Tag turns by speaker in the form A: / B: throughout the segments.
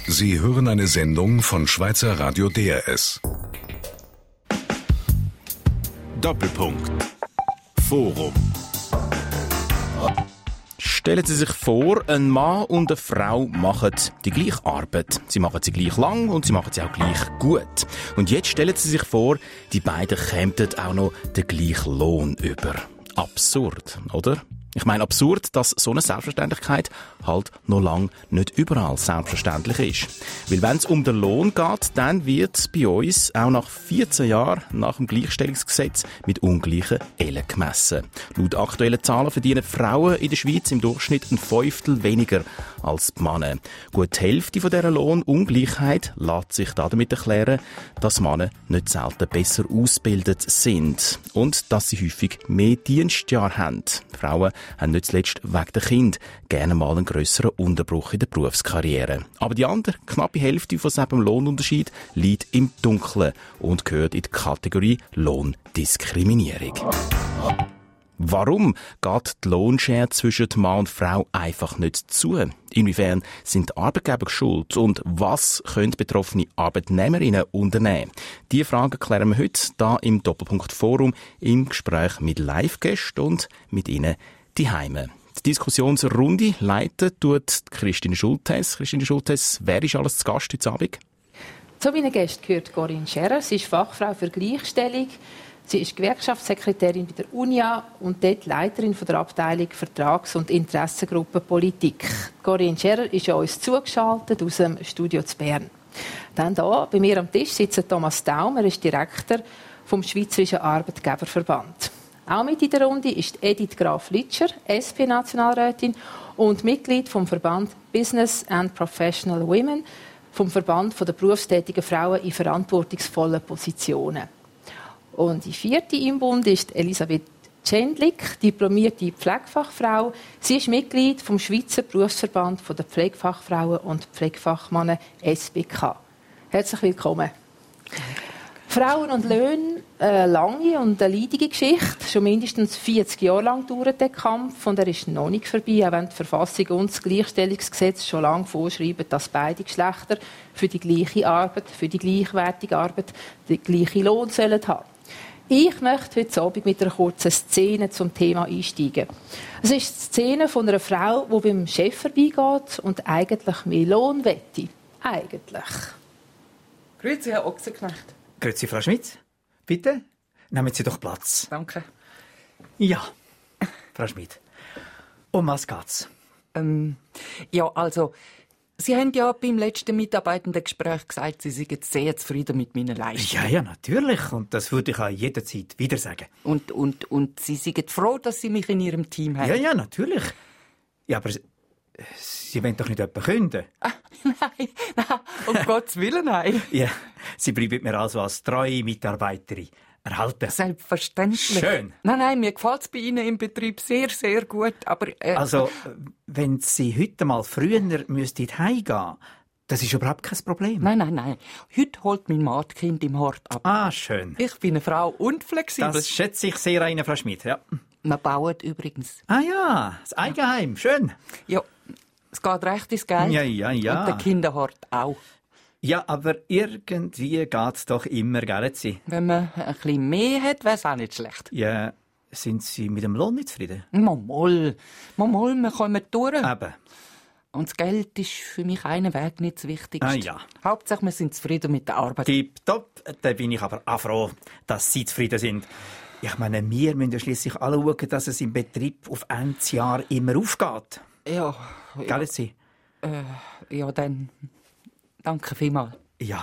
A: Sie hören eine Sendung von Schweizer Radio DRS. Doppelpunkt. Forum.
B: Stellen Sie sich vor, ein Mann und eine Frau machen die gleiche Arbeit. Sie machen sie gleich lang und sie machen sie auch gleich gut. Und jetzt stellen Sie sich vor, die beiden kämen auch noch den gleichen Lohn über. Absurd, oder? Ich meine absurd, dass so eine Selbstverständlichkeit halt noch lange nicht überall selbstverständlich ist. Weil wenn es um den Lohn geht, dann wird es bei uns auch nach 14 Jahren nach dem Gleichstellungsgesetz mit ungleichen Ellen gemessen. Laut aktuellen Zahlen verdienen Frauen in der Schweiz im Durchschnitt ein Fünftel weniger als die Männer. Gut die Hälfte von dieser Lohnungleichheit lässt sich damit erklären, dass Männer nicht selten besser ausgebildet sind und dass sie häufig mehr Dienstjahre haben. Frauen haben nicht zuletzt wegen der Kinder gerne mal einen grösseren Unterbruch in der Berufskarriere. Aber die andere, knappe Hälfte von diesem Lohnunterschied liegt im Dunkeln und gehört in die Kategorie Lohndiskriminierung. Warum geht die Lohnschere zwischen Mann und Frau einfach nicht zu? Inwiefern sind die Arbeitgeber schuld? Und was können betroffene Arbeitnehmerinnen unternehmen? Diese Fragen klären wir heute hier im Doppelpunkt Forum im Gespräch mit Live-Gästen und mit Ihnen die Heime. Die Diskussionsrunde leitet tut Christine Schultes. Christine Schultes, wer ist alles zu Gast heute Abend?
C: Zu meinen Gästen gehört Corinne Scherer. Sie ist Fachfrau für Gleichstellung. Sie ist Gewerkschaftssekretärin bei der UNIA und dort Leiterin der Abteilung Vertrags- und Interessengruppe Politik. Corinne Scherer ist uns zugeschaltet aus dem Studio zu Bern. Dann hier bei mir am Tisch sitzt Thomas Daum, er ist Direktor vom Schweizerischen Arbeitgeberverband. Auch mit in der Runde ist Edith Graf-Litscher, SP-Nationalrätin und Mitglied vom Verband Business and Professional Women, vom Verband der berufstätigen Frauen in verantwortungsvollen Positionen. Und die vierte im Bund ist Elisabeth Tschendlik, diplomierte Pflegefachfrau. Sie ist Mitglied vom Schweizer Berufsverband der Pflegefachfrauen und Pflegefachmänner SBK. Herzlich willkommen. Frauen und Löhne, eine lange und eine leidige Geschichte. Schon mindestens 40 Jahre lang dauert der Kampf und er ist noch nicht vorbei, auch wenn die Verfassung und das Gleichstellungsgesetz schon lange vorschreiben, dass beide Geschlechter für die gleiche Arbeit, für die gleichwertige Arbeit den gleichen Lohn sollen haben. Ich möchte heute Abend mit einer kurzen Szene zum Thema einsteigen. Es ist die Szene von einer Frau, die beim Chef vorbeigeht und eigentlich mehr Lohn wette. Eigentlich.
D: Grüezi, Herr Ochsenknecht.
E: Grüezi, Frau Schmitz. Bitte, nehmen Sie doch Platz.
D: Danke.
E: Ja, Frau Schmidt. Um was geht's?
D: Ja, also, Sie haben ja beim letzten Mitarbeitendengespräch gesagt, Sie seien sehr zufrieden mit meiner Leistung.
E: Ja, natürlich. Und das würde ich auch jederzeit wieder sagen.
D: Und Sie sind froh, dass Sie mich in Ihrem Team haben?
E: Ja, natürlich. Ja, aber Sie wollen doch nicht jemanden künden?
D: Nein, um Gottes Willen, nein.
E: Ja, Sie bleiben mir also als treue Mitarbeiterin erhalten.
D: Selbstverständlich.
E: Schön.
D: Nein, mir gefällt es bei Ihnen im Betrieb sehr, sehr gut. Aber,
E: Also, wenn Sie heute mal früher müssten heimgehen, das ist überhaupt kein Problem.
D: Nein. Heute holt mein Mann die Kinder im Hort ab.
E: Ah, schön.
D: Ich bin eine Frau und flexibel.
E: Das schätze ich sehr ein, Frau Schmidt, ja.
D: Wir bauen übrigens.
E: Ah ja, das Eigenheim, schön.
D: Ja, es geht recht ins Geld.
E: Ja.
D: Und der Kinderhort auch.
E: Ja, aber irgendwie geht's doch immer, gell, Sie?
D: Wenn man ein bisschen mehr hat, wäre es auch nicht schlecht.
E: Ja, sind Sie mit dem Lohn nicht zufrieden?
D: Mal, wir kommen durch.
E: Eben.
D: Und das Geld ist für mich einen Weg nicht das Wichtigste.
E: Ah ja.
D: Hauptsache, wir sind zufrieden mit der Arbeit.
E: Tipptopp. Da bin ich aber auch froh, dass Sie zufrieden sind. Ich meine, wir müssen ja schliesslich alle schauen, dass es im Betrieb auf Endjahr immer aufgeht.
D: Ja.
E: Gell, Sie?
D: Ja, dann danke vielmals.
E: Ja,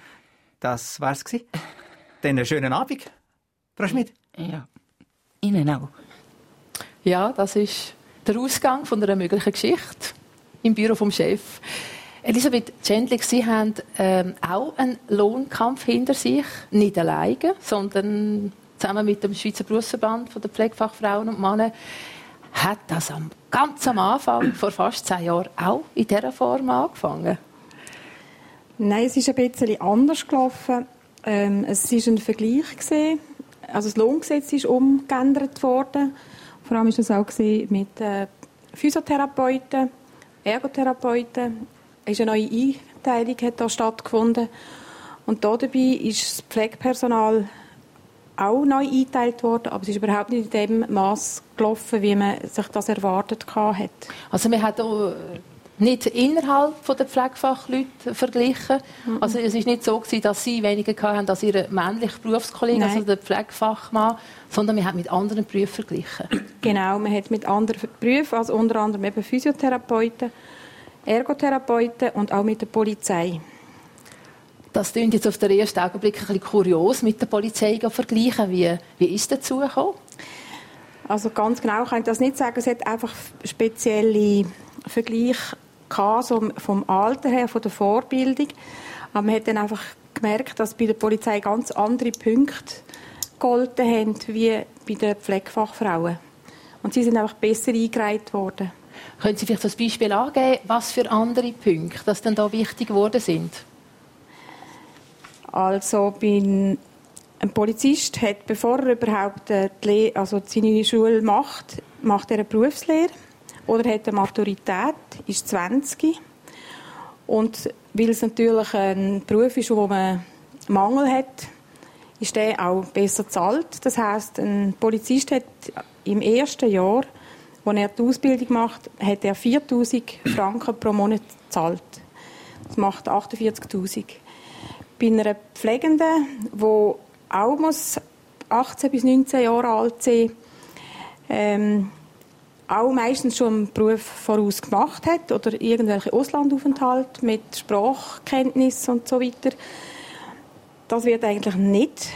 E: das war's gsi. Dann einen schönen Abend, Frau Schmidt.
D: Ja, Ihnen auch.
C: Ja, das ist der Ausgang von einer möglichen Geschichte im Büro vom Chef. Elisabeth Tschendlik, Sie haben auch einen Lohnkampf hinter sich. Nicht alleine, sondern zusammen mit dem Schweizer Berufsverband der Pflegefachfrauen und Männer. Hat das ganz am Anfang, vor fast 10 Jahren, auch in dieser Form angefangen?
F: Nein, es ist ein bisschen anders gelaufen. Es war ein Vergleich. Also das Lohngesetz ist umgeändert worden. Vor allem war es auch mit Physiotherapeuten, Ergotherapeuten, eine neue Einteilung hat da stattgefunden. Und dabei ist das Pflegepersonal auch neu eingeteilt worden, aber es ist überhaupt nicht in dem Maß gelaufen, wie man sich das erwartet hat.
C: Also man hat auch nicht innerhalb der Pflegefachleute verglichen. Also es ist nicht so gewesen, dass sie weniger hatten als ihre männlichen Berufskollegen, also der Pflegefachmann, sondern man hat mit anderen Berufen verglichen.
F: Genau, man hat mit anderen Berufen, also unter anderem eben Physiotherapeuten, Ergotherapeuten und auch mit der Polizei.
C: Das klingt jetzt auf den ersten Augenblick ein bisschen kurios, mit der Polizei zu vergleichen. Wie ist es dazu gekommen?
F: Also ganz genau kann ich das nicht sagen. Es hat einfach spezielle Vergleiche gehabt, so vom Alter her, von der Vorbildung. Aber man hat dann einfach gemerkt, dass bei der Polizei ganz andere Punkte gegolten haben, wie bei den Pflegefachfrauen. Und sie sind einfach besser eingereiht worden.
C: Können Sie vielleicht so ein Beispiel angeben, was für andere Punkte das dann da wichtig geworden sind?
F: Also ein Polizist hat, bevor er überhaupt seine Schule macht er eine Berufslehre oder hat eine Maturität, ist 20. Und weil es natürlich ein Beruf ist, wo man Mangel hat, ist der auch besser bezahlt. Das heisst, ein Polizist hat im ersten Jahr, wo er die Ausbildung macht, hat er 4'000 Franken pro Monat gezahlt. Das macht 48'000. Bei einer Pflegenden, die auch 18 bis 19 Jahre alt sein, auch meistens schon einen Beruf voraus gemacht hat oder irgendwelche Auslandaufenthalte mit Sprachkenntnis und so weiter, das wird eigentlich nicht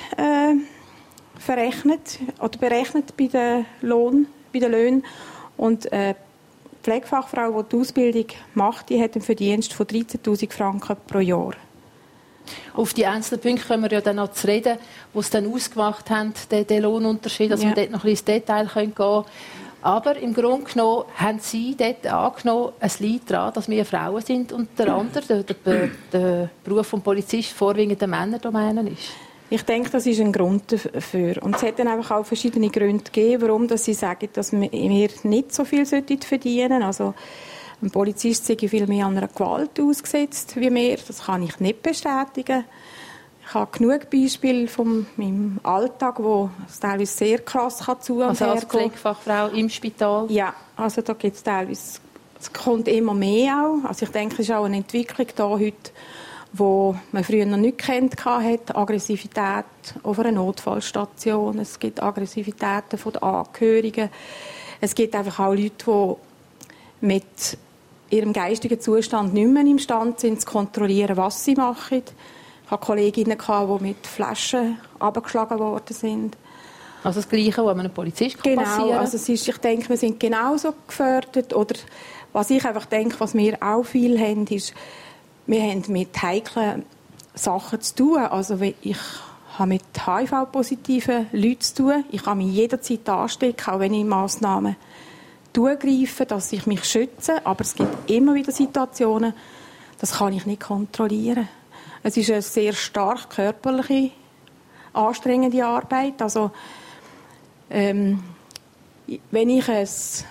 F: verrechnet oder berechnet bei den Löhnen. Und die Pflegefachfrau, die die Ausbildung macht, die hat einen Verdienst von 13'000 Franken pro Jahr.
C: Auf die einzelnen Punkte können wir ja dann noch zu reden, wo sie dann ausgemacht haben, den Lohnunterschied, dass wir dort noch ein bisschen ins Detail gehen können. Aber im Grunde genommen haben Sie dort angenommen, es liegt daran, dass wir Frauen sind und der andere, der Beruf des Polizisten, vorwiegend eine Männerdomäne ist.
F: Ich denke, das ist ein Grund dafür. Und es hat dann einfach auch verschiedene Gründe gegeben, warum dass sie sagen, dass wir nicht so viel verdienen sollten. Also ein Polizist sei viel mehr an einer Gewalt ausgesetzt wie wir. Das kann ich nicht bestätigen. Ich habe genug Beispiele von meinem Alltag, wo es teilweise sehr krass zu und her
C: Also als Pflegefachfrau im Spital?
F: Ja, also da gibt es teilweise, es kommt immer mehr auch. Also ich denke, es ist auch eine Entwicklung da heute, wo man früher noch nicht gekannt hat. Aggressivität auf einer Notfallstation. Es gibt Aggressivitäten von den Angehörigen. Es gibt einfach auch Leute, die mit ihrem geistigen Zustand nicht mehr imstande sind, zu kontrollieren, was sie machen. Ich hatte Kolleginnen, die mit Flaschen abgeschlagen worden sind.
C: Also das Gleiche, was einem Polizist
F: genau,
C: passieren kann?
F: Also ich denke, wir sind genauso gefördert. Oder was ich einfach denke, was wir auch viel haben, ist, wir haben mit heiklen Sachen zu tun. Also ich habe mit HIV-positiven Leuten zu tun. Ich kann mich jederzeit anstecken, auch wenn ich Massnahmen greife, dass ich mich schütze. Aber es gibt immer wieder Situationen, das kann ich nicht kontrollieren. Es ist eine sehr stark körperliche, anstrengende Arbeit. Also, wenn ich 50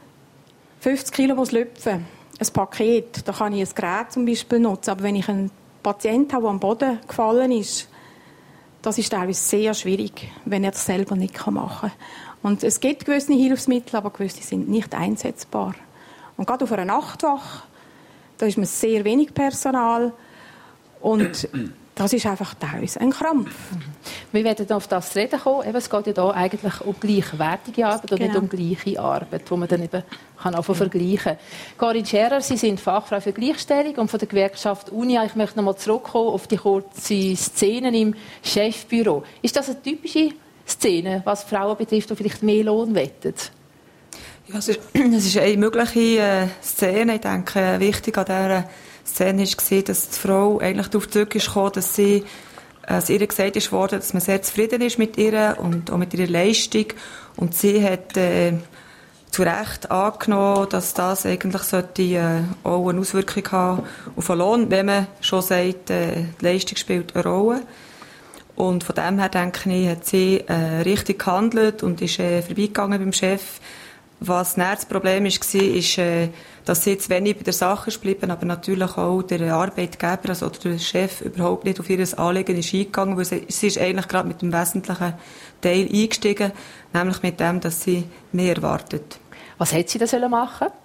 F: Kilo lüpfen muss, ein Paket, da kann ich ein Gerät zum Beispiel nutzen. Aber wenn ich einen Patienten habe, der am Boden gefallen ist, das ist teilweise sehr schwierig, wenn er das selber nicht machen kann. Und es gibt gewisse Hilfsmittel, aber gewisse sind nicht einsetzbar. Und gerade auf einer Nachtwache, da ist man sehr wenig Personal. Und das ist einfach teilweise ein Krampf.
C: Wir werden auf das zu reden kommen. Es geht ja hier eigentlich um gleichwertige Arbeit und nicht um gleiche Arbeit, die man dann eben vergleichen kann. Corinne Scherer, Sie sind Fachfrau für Gleichstellung und von der Gewerkschaft Unia. Ich möchte noch mal zurückkommen auf die kurze Szene im Chefbüro. Ist das eine typische Szene, was Frauen betrifft, die vielleicht mehr Lohn wollen?
G: Ja, es ist eine mögliche Szene. Ich denke, wichtig an dieser Szene war, dass die Frau eigentlich darauf zurückgekommen ist, dass ihr gesagt ist worden, dass man sehr zufrieden ist mit ihr und auch mit ihrer Leistung. Und sie hat zu Recht angenommen, dass das eigentlich auch eine Auswirkung haben auf den Lohn, wenn man schon sagt, die Leistung spielt eine Rolle. Und von dem her, denke ich, hat sie richtig gehandelt und ist vorbeigegangen beim Chef Was das Problem war, ist, dass sie jetzt wenig bei der Sache ist geblieben, aber natürlich auch der Arbeitgeber also der Chef überhaupt nicht auf ihr Anliegen ist eingegangen, weil sie ist eigentlich gerade mit dem wesentlichen Teil eingestiegen, nämlich mit dem, dass sie mehr erwartet.
C: Was hätte sie da machen sollen?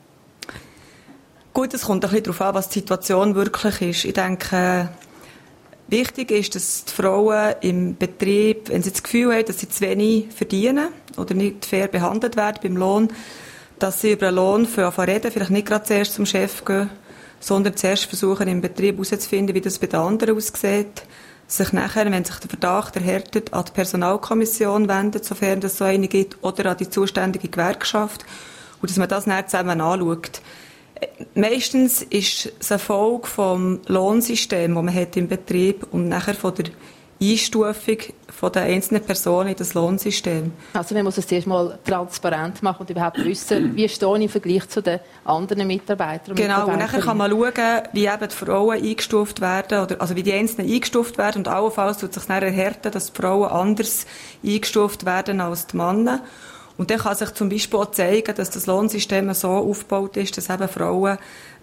G: Gut, es kommt ein bisschen darauf an, was die Situation wirklich ist. Ich denke, wichtig ist, dass die Frauen im Betrieb, wenn sie das Gefühl haben, dass sie zu wenig verdienen oder nicht fair behandelt werden beim Lohn, dass sie über den Lohn reden, vielleicht nicht gerade zuerst zum Chef gehen, sondern zuerst versuchen, im Betrieb herauszufinden, wie das bei den anderen aussieht, sich nachher, wenn sich der Verdacht erhärtet, an die Personalkommission wenden, sofern es so eine gibt, oder an die zuständige Gewerkschaft, und dass man das dann zusammen anschaut. Meistens ist es eine Folge vom Lohnsystem, das man hat im Betrieb, und nachher von der Einstufung von den einzelnen Personen in das Lohnsystem.
C: Also man muss es zuerst mal transparent machen und überhaupt wissen, wie stehe ich im Vergleich zu den anderen Mitarbeitern und
G: Genau, und nachher kann man schauen, wie eben die Frauen eingestuft werden, oder, also wie die Einzelnen eingestuft werden, und allenfalls tut sich dann erhärten, dass die Frauen anders eingestuft werden als die Männer. Und dann kann sich zum Beispiel auch zeigen, dass das Lohnsystem so aufgebaut ist, dass eben Frauen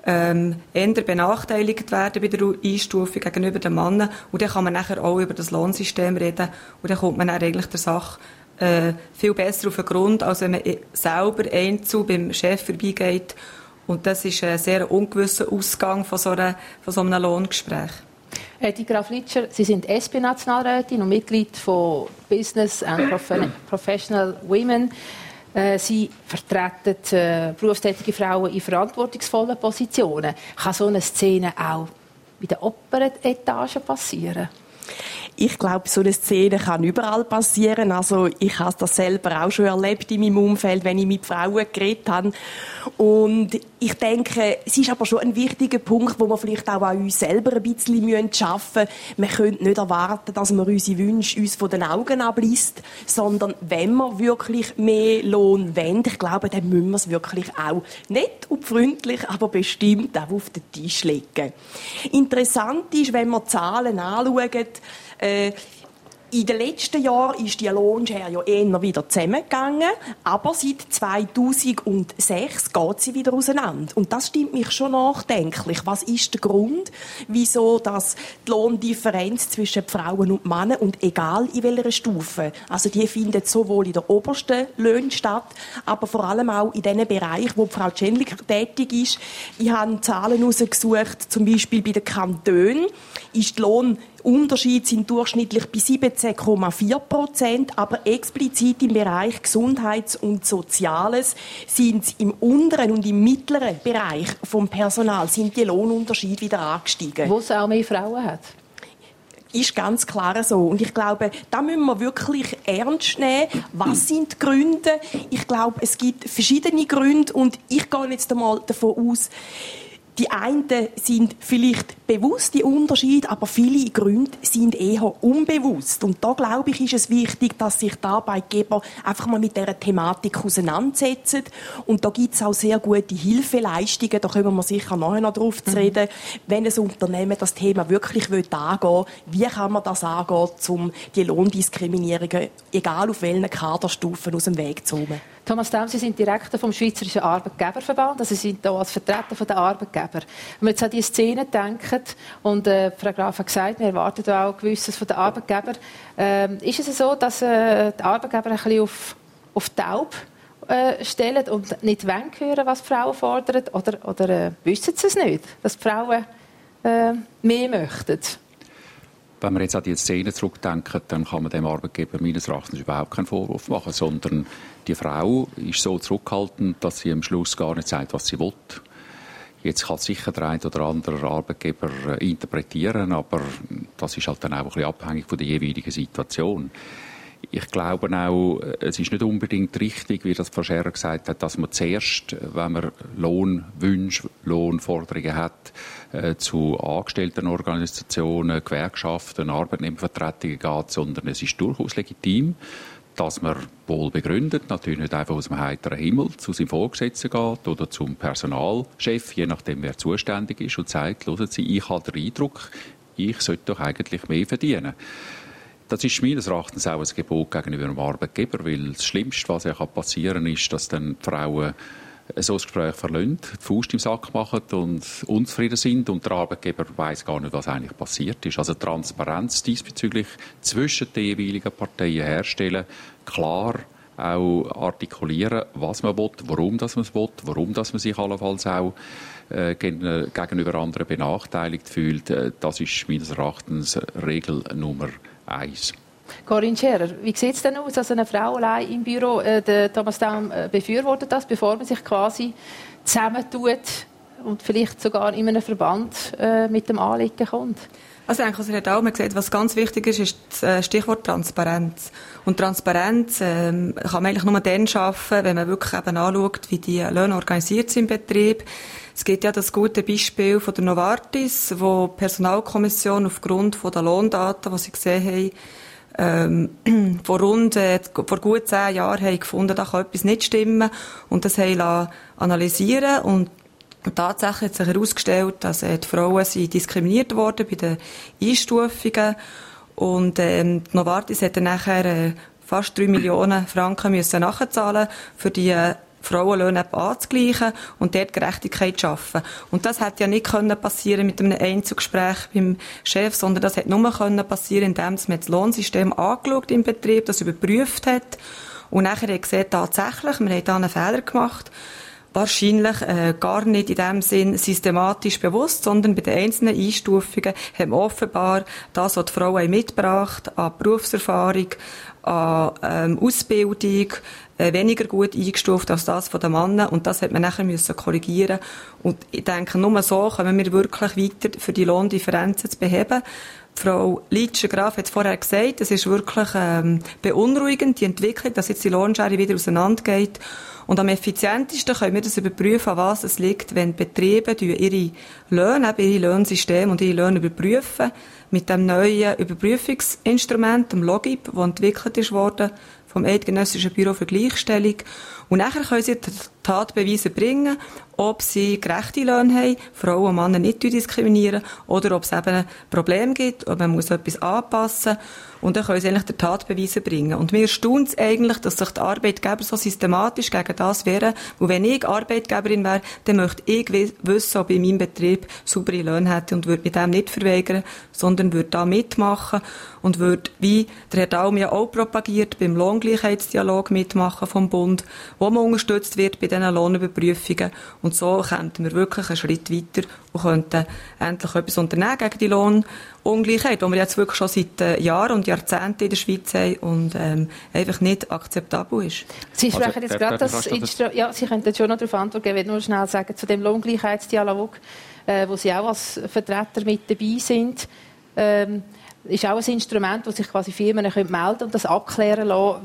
G: eher benachteiligt werden bei der Einstufung gegenüber den Männern. Und dann kann man nachher auch über das Lohnsystem reden. Und dann kommt man dann eigentlich der Sache viel besser auf den Grund, als wenn man selber einzeln beim Chef vorbeigeht. Und das ist ein sehr ungewisser Ausgang von so einem Lohngespräch.
C: Die Graf Litscher, Sie sind SP-Nationalrätin und Mitglied von Business and Professional Women. Sie vertreten berufstätige Frauen in verantwortungsvollen Positionen. Kann so eine Szene auch bei den oberen Etagen passieren?
H: Ich glaube, so eine Szene kann überall passieren. Also ich habe das selber auch schon erlebt in meinem Umfeld, wenn ich mit Frauen geredet habe. Und ich denke, es ist aber schon ein wichtiger Punkt, wo wir vielleicht auch an uns selber ein bisschen schaffen müssen. Wir können nicht erwarten, dass wir unsere Wünsche uns von den Augen abliest, sondern wenn wir wirklich mehr Lohn wollen, ich glaube, dann müssen wir es wirklich auch nett und freundlich, aber bestimmt auch auf den Tisch legen. Interessant ist, wenn wir Zahlen anschauen, in den letzten Jahren ist die Lohnschere ja eher wieder zusammengegangen, aber seit 2006 geht sie wieder auseinander. Und das stimmt mich schon nachdenklich. Was ist der Grund, wieso dass die Lohndifferenz zwischen Frauen und Männern, und egal in welcher Stufe, also die findet sowohl in der obersten Löhnen statt, aber vor allem auch in den Bereichen, wo Frau Tschendlik tätig ist. Ich habe Zahlen herausgesucht, zum Beispiel bei den Kantonen ist die Lohnunterschiede sind durchschnittlich bei 17,4%, aber explizit im Bereich Gesundheits- und Soziales sind im unteren und im mittleren Bereich vom Personal sind die Lohnunterschiede wieder angestiegen.
C: Wo es auch mehr Frauen hat?
H: Ist ganz klar so. Und ich glaube, da müssen wir wirklich ernst nehmen. Was sind die Gründe? Ich glaube, es gibt verschiedene Gründe und ich gehe jetzt einmal davon aus, die einen sind vielleicht bewusst, die Unterschiede, aber viele Gründe sind eher unbewusst. Und da, glaube ich, ist es wichtig, dass sich die Arbeitgeber einfach mal mit dieser Thematik auseinandersetzen. Und da gibt es auch sehr gute Hilfeleistungen, da kommen wir sicher nachher noch drauf zu reden, wenn ein Unternehmen das Thema wirklich angehen will, wie kann man das angehen, um die Lohndiskriminierungen, egal auf welchen Kaderstufen, aus dem Weg zu räumen.
C: Thomas Daum, Sie sind Direktor vom Schweizerischen Arbeitgeberverband, also Sie sind hier als Vertreter der Arbeitgeber. Wenn wir jetzt an diese Szene denken, und Frau Graf hat gesagt, wir erwarten auch Gewisses von den Arbeitgebern, ist es so, dass die Arbeitgeber ein bisschen auf taub stellen und nicht hören, was die Frauen fordern, oder wissen sie es nicht, dass die Frauen mehr möchten?
I: Wenn wir jetzt an die Szene zurückdenken, dann kann man dem Arbeitgeber meines Erachtens überhaupt keinen Vorwurf machen, sondern die Frau ist so zurückhaltend, dass sie am Schluss gar nicht sagt, was sie will. Jetzt kann sicher der ein oder andere Arbeitgeber interpretieren, aber das ist halt dann auch ein bisschen abhängig von der jeweiligen Situation. Ich glaube auch, es ist nicht unbedingt richtig, wie das Frau Scherer gesagt hat, dass man zuerst, wenn man Lohnwünsche, Lohnforderungen hat, zu Angestelltenorganisationen, Gewerkschaften, Arbeitnehmervertretungen geht, sondern es ist durchaus legitim, dass man wohl begründet, natürlich nicht einfach aus dem heiteren Himmel zu seinem Vorgesetzten geht oder zum Personalchef, je nachdem wer zuständig ist, und sagt, hören Sie, ich habe den Eindruck, ich sollte doch eigentlich mehr verdienen. Das ist meines Erachtens auch ein Gebot gegenüber dem Arbeitgeber, weil das Schlimmste, was ja passieren kann, ist, dass dann die Frauen so ein Gespräch verlassen, die Faust im Sack machen und unzufrieden sind und der Arbeitgeber weiss gar nicht, was eigentlich passiert ist. Also Transparenz diesbezüglich zwischen den jeweiligen Parteien herstellen, klar auch artikulieren, was man will, warum das man es will, warum das man sich allenfalls auch gegenüber anderen benachteiligt fühlt. Das ist meines Erachtens Regel Nummer 1.
C: Corinne Scherer, wie sieht es denn aus, als eine Frau allein im Büro? Der Thomas Daum befürwortet das, bevor man sich quasi zusammentut und vielleicht sogar in einem Verband mit dem Anliegen kommt?
G: Also eigentlich, was Herr Daum gesagt, was ganz wichtig ist, ist das Stichwort Transparenz. Und Transparenz kann man eigentlich nur dann schaffen, wenn man wirklich eben anschaut, wie die Löhne organisiert sind im Betrieb. Es gibt ja das gute Beispiel von der Novartis, wo die Personalkommission aufgrund der Lohndaten, die sie gesehen haben, vor gut 10 Jahren haben gefunden, da kann etwas nicht stimmen und das haben analysieren und tatsächlich hat sich herausgestellt, dass die Frauen sind diskriminiert worden bei den Einstufungen und die Novartis hat dann nachher fast 3 Millionen Franken müssen nachzahlen für die Frauenlöhne anzugleichen und dort Gerechtigkeit zu schaffen. Und das hätte ja nicht passieren mit einem Einzelgespräch beim Chef, sondern das hätte nur passieren, indem man das Lohnsystem angeschaut im Betrieb, das überprüft hat und nachher hat gesehen, tatsächlich, wir haben da einen Fehler gemacht. Wahrscheinlich gar nicht in dem Sinn systematisch bewusst, sondern bei den einzelnen Einstufungen haben wir offenbar das, was die Frauen mitgebracht an Berufserfahrung, an Ausbildung, weniger gut eingestuft als das von den Männern und das hat man nachher müssen korrigieren und ich denke, nur so können wir wirklich weiter für die Lohndifferenzen zu beheben. Frau Litscher-Graf hat es vorher gesagt, es ist wirklich beunruhigend, die Entwicklung, dass jetzt die Lohnschere wieder auseinandergeht. Und am effizientesten können wir das überprüfen, an was es liegt, wenn Betriebe ihre Löhne, ihre Lohnsysteme und ihre Löhne überprüfen mit dem neuen Überprüfungsinstrument, dem Logib, das entwickelt ist worden vom Eidgenössischen Büro für Gleichstellung. Und nachher können sie Tatbeweise bringen, ob sie gerechte Löhne haben, Frauen und Männer nicht diskriminieren, oder ob es eben ein Problem gibt, ob man muss etwas anpassen muss. Und dann können sie eigentlich die Tatbeweise bringen. Und mir erstaunt es eigentlich, dass sich die Arbeitgeber so systematisch gegen das wehren. Und wenn ich Arbeitgeberin wäre, dann möchte ich wissen, ob ich in meinem Betrieb saubere Löhne hätte und würde mit dem nicht verweigern, sondern würde da mitmachen und würde, wie der Herr Daum ja auch propagiert, beim Lohngleichheitsdialog mitmachen vom Bund, wo man unterstützt wird bei diesen Lohnüberprüfungen. Und so kämen wir wirklich einen Schritt weiter und könnten endlich etwas unternehmen gegen die Lohnungleichheit, die wir jetzt wirklich schon seit Jahren und Jahrzehnten in der Schweiz haben und einfach nicht akzeptabel ist.
C: Sie sprechen jetzt gerade ja, Sie könnten schon noch darauf antworten, ich will nur schnell sagen, zu dem Lohngleichheitsdialog, wo Sie auch als Vertreter mit dabei sind, ist auch ein Instrument, wo sich quasi Firmen melden können und das abklären lassen,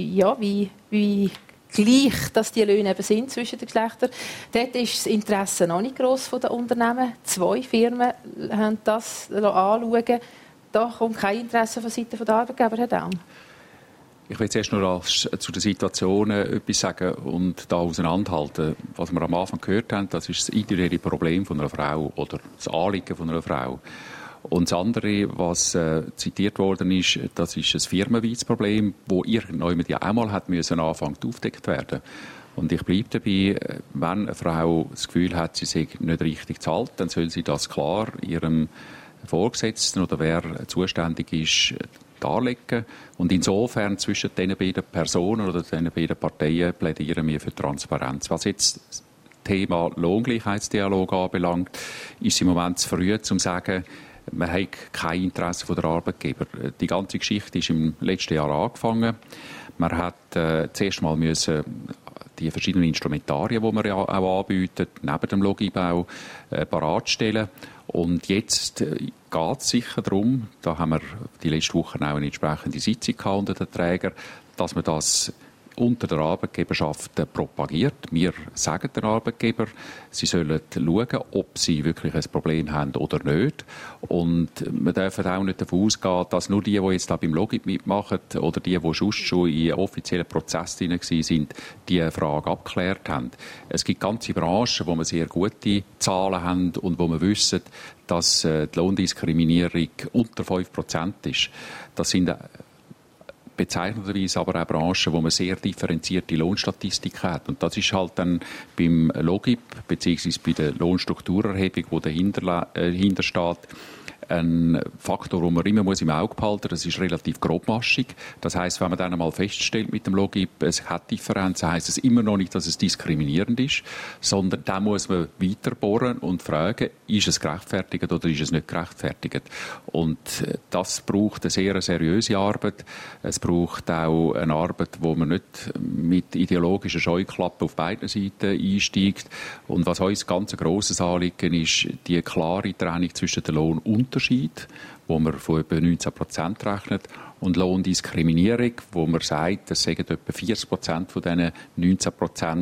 C: wie gleich, dass die Löhne eben sind zwischen den Geschlechtern. Dort ist das Interesse noch nicht gross von den Unternehmen. 2 Firmen haben das anschauen. Da kommt kein Interesse von Seiten der Arbeitgeber, Herr Daum.
I: Ich will zuerst nur zu den Situationen etwas sagen und da auseinanderhalten. Was wir am Anfang gehört haben, das ist das individuelle Problem von einer Frau oder das Anliegen von einer Frau. Und das andere, was zitiert worden ist, das ist ein firmenweites Problem, das irgendjemand ja auch mal hat müssen anfangen aufgedeckt werden. Und ich bleibe dabei, wenn eine Frau das Gefühl hat, sie sei nicht richtig zahlt, dann soll sie das klar ihrem Vorgesetzten oder wer zuständig ist, darlegen. Und insofern zwischen diesen beiden Personen oder diesen beiden Parteien plädieren wir für Transparenz. Was jetzt das Thema Lohngleichheitsdialog anbelangt, ist es im Moment zu früh, um zu sagen, man hat kein Interesse von der Arbeitgeber. Die ganze Geschichte ist im letzten Jahr angefangen. Man hat zuerst mal müssen die verschiedenen Instrumentarien, die man ja auch anbietet, neben dem Logibau bereitstellen. Und jetzt geht es sicher darum, da haben wir die letzte Woche auch eine entsprechende Sitzung gehabt unter den Trägern, dass man das unter der Arbeitgeberschaft propagiert. Wir sagen den Arbeitgeber, sie sollen schauen, ob sie wirklich ein Problem haben oder nicht. Und wir dürfen auch nicht davon ausgehen, dass nur die jetzt da beim Logip mitmachen oder die sonst schon in offiziellen Prozessen drin waren, diese Frage abgeklärt haben. Es gibt ganze Branchen, wo wir sehr gute Zahlen haben und wo wir wissen, dass die Lohndiskriminierung unter 5% ist. Das sind bezeichnenderweise aber auch Branchen, wo man sehr differenzierte Lohnstatistiken hat. Und das ist halt dann beim Logip, beziehungsweise bei der Lohnstrukturerhebung, die dahinter steht, ein Faktor, den man immer im Auge behalten muss. Das ist relativ grobmaschig. Das heisst, wenn man dann einmal feststellt mit dem Logip, es hat Differenzen, heisst es immer noch nicht, dass es diskriminierend ist, sondern da muss man weiter bohren und fragen, ist es gerechtfertigt oder ist es nicht gerechtfertigt. Und das braucht eine sehr seriöse Arbeit. Es braucht auch eine Arbeit, wo man nicht mit ideologischen Scheuklappen auf beiden Seiten einsteigt. Und was uns ganz ein grosses Anliegen ist, die klare Trennung zwischen den Lohnunterschied, wo man von etwa 19% rechnet, und Lohndiskriminierung, wo man sagt, das sagen etwa 40% von diesen 19%.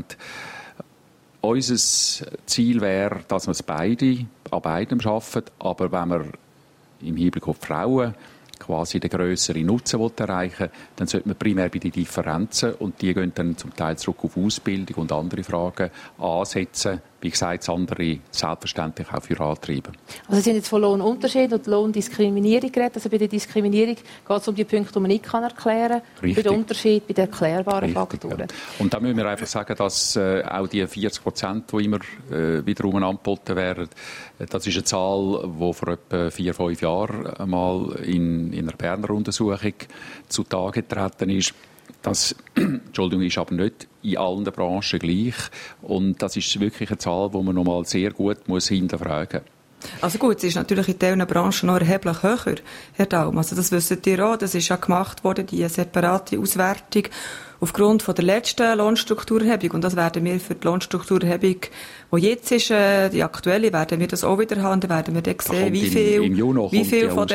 I: Unser Ziel wäre, dass wir es an beidem schaffen, aber wenn wir im Hinblick auf Frauen quasi den grösseren Nutzen erreichen will, dann sollte man primär bei den Differenzen, und die gehen dann zum Teil zurück auf Ausbildung und andere Fragen, ansetzen. Wie gesagt, das andere selbstverständlich auch für antreiben.
C: Also Sie haben jetzt von Lohnunterschied und Lohndiskriminierung geredet. Also bei der Diskriminierung geht es um die Punkte, die man nicht erklären kann. Richtig. Bei dem Unterschied, bei den erklärbaren Faktoren. Ja.
I: Und da müssen wir einfach sagen, dass auch die 40%, die immer wieder angeboten werden, das ist eine Zahl, die vor etwa 4-5 Jahren einmal in einer Berner Untersuchung zutage getreten ist. Das ist aber nicht in allen Branchen gleich. Und das ist wirklich eine Zahl, die man noch mal sehr gut hinterfragen muss.
G: Also gut, es ist natürlich in diesen Branchen noch erheblich höher, Herr Daum. Also das wissen Sie auch, das ist ja gemacht worden, die separate Auswertung aufgrund von der letzten Lohnstrukturerhebung. Und das werden wir für die Lohnstrukturerhebung, die jetzt ist, die aktuelle, werden wir das auch wieder haben. Da werden wir dann sehen, wie viel von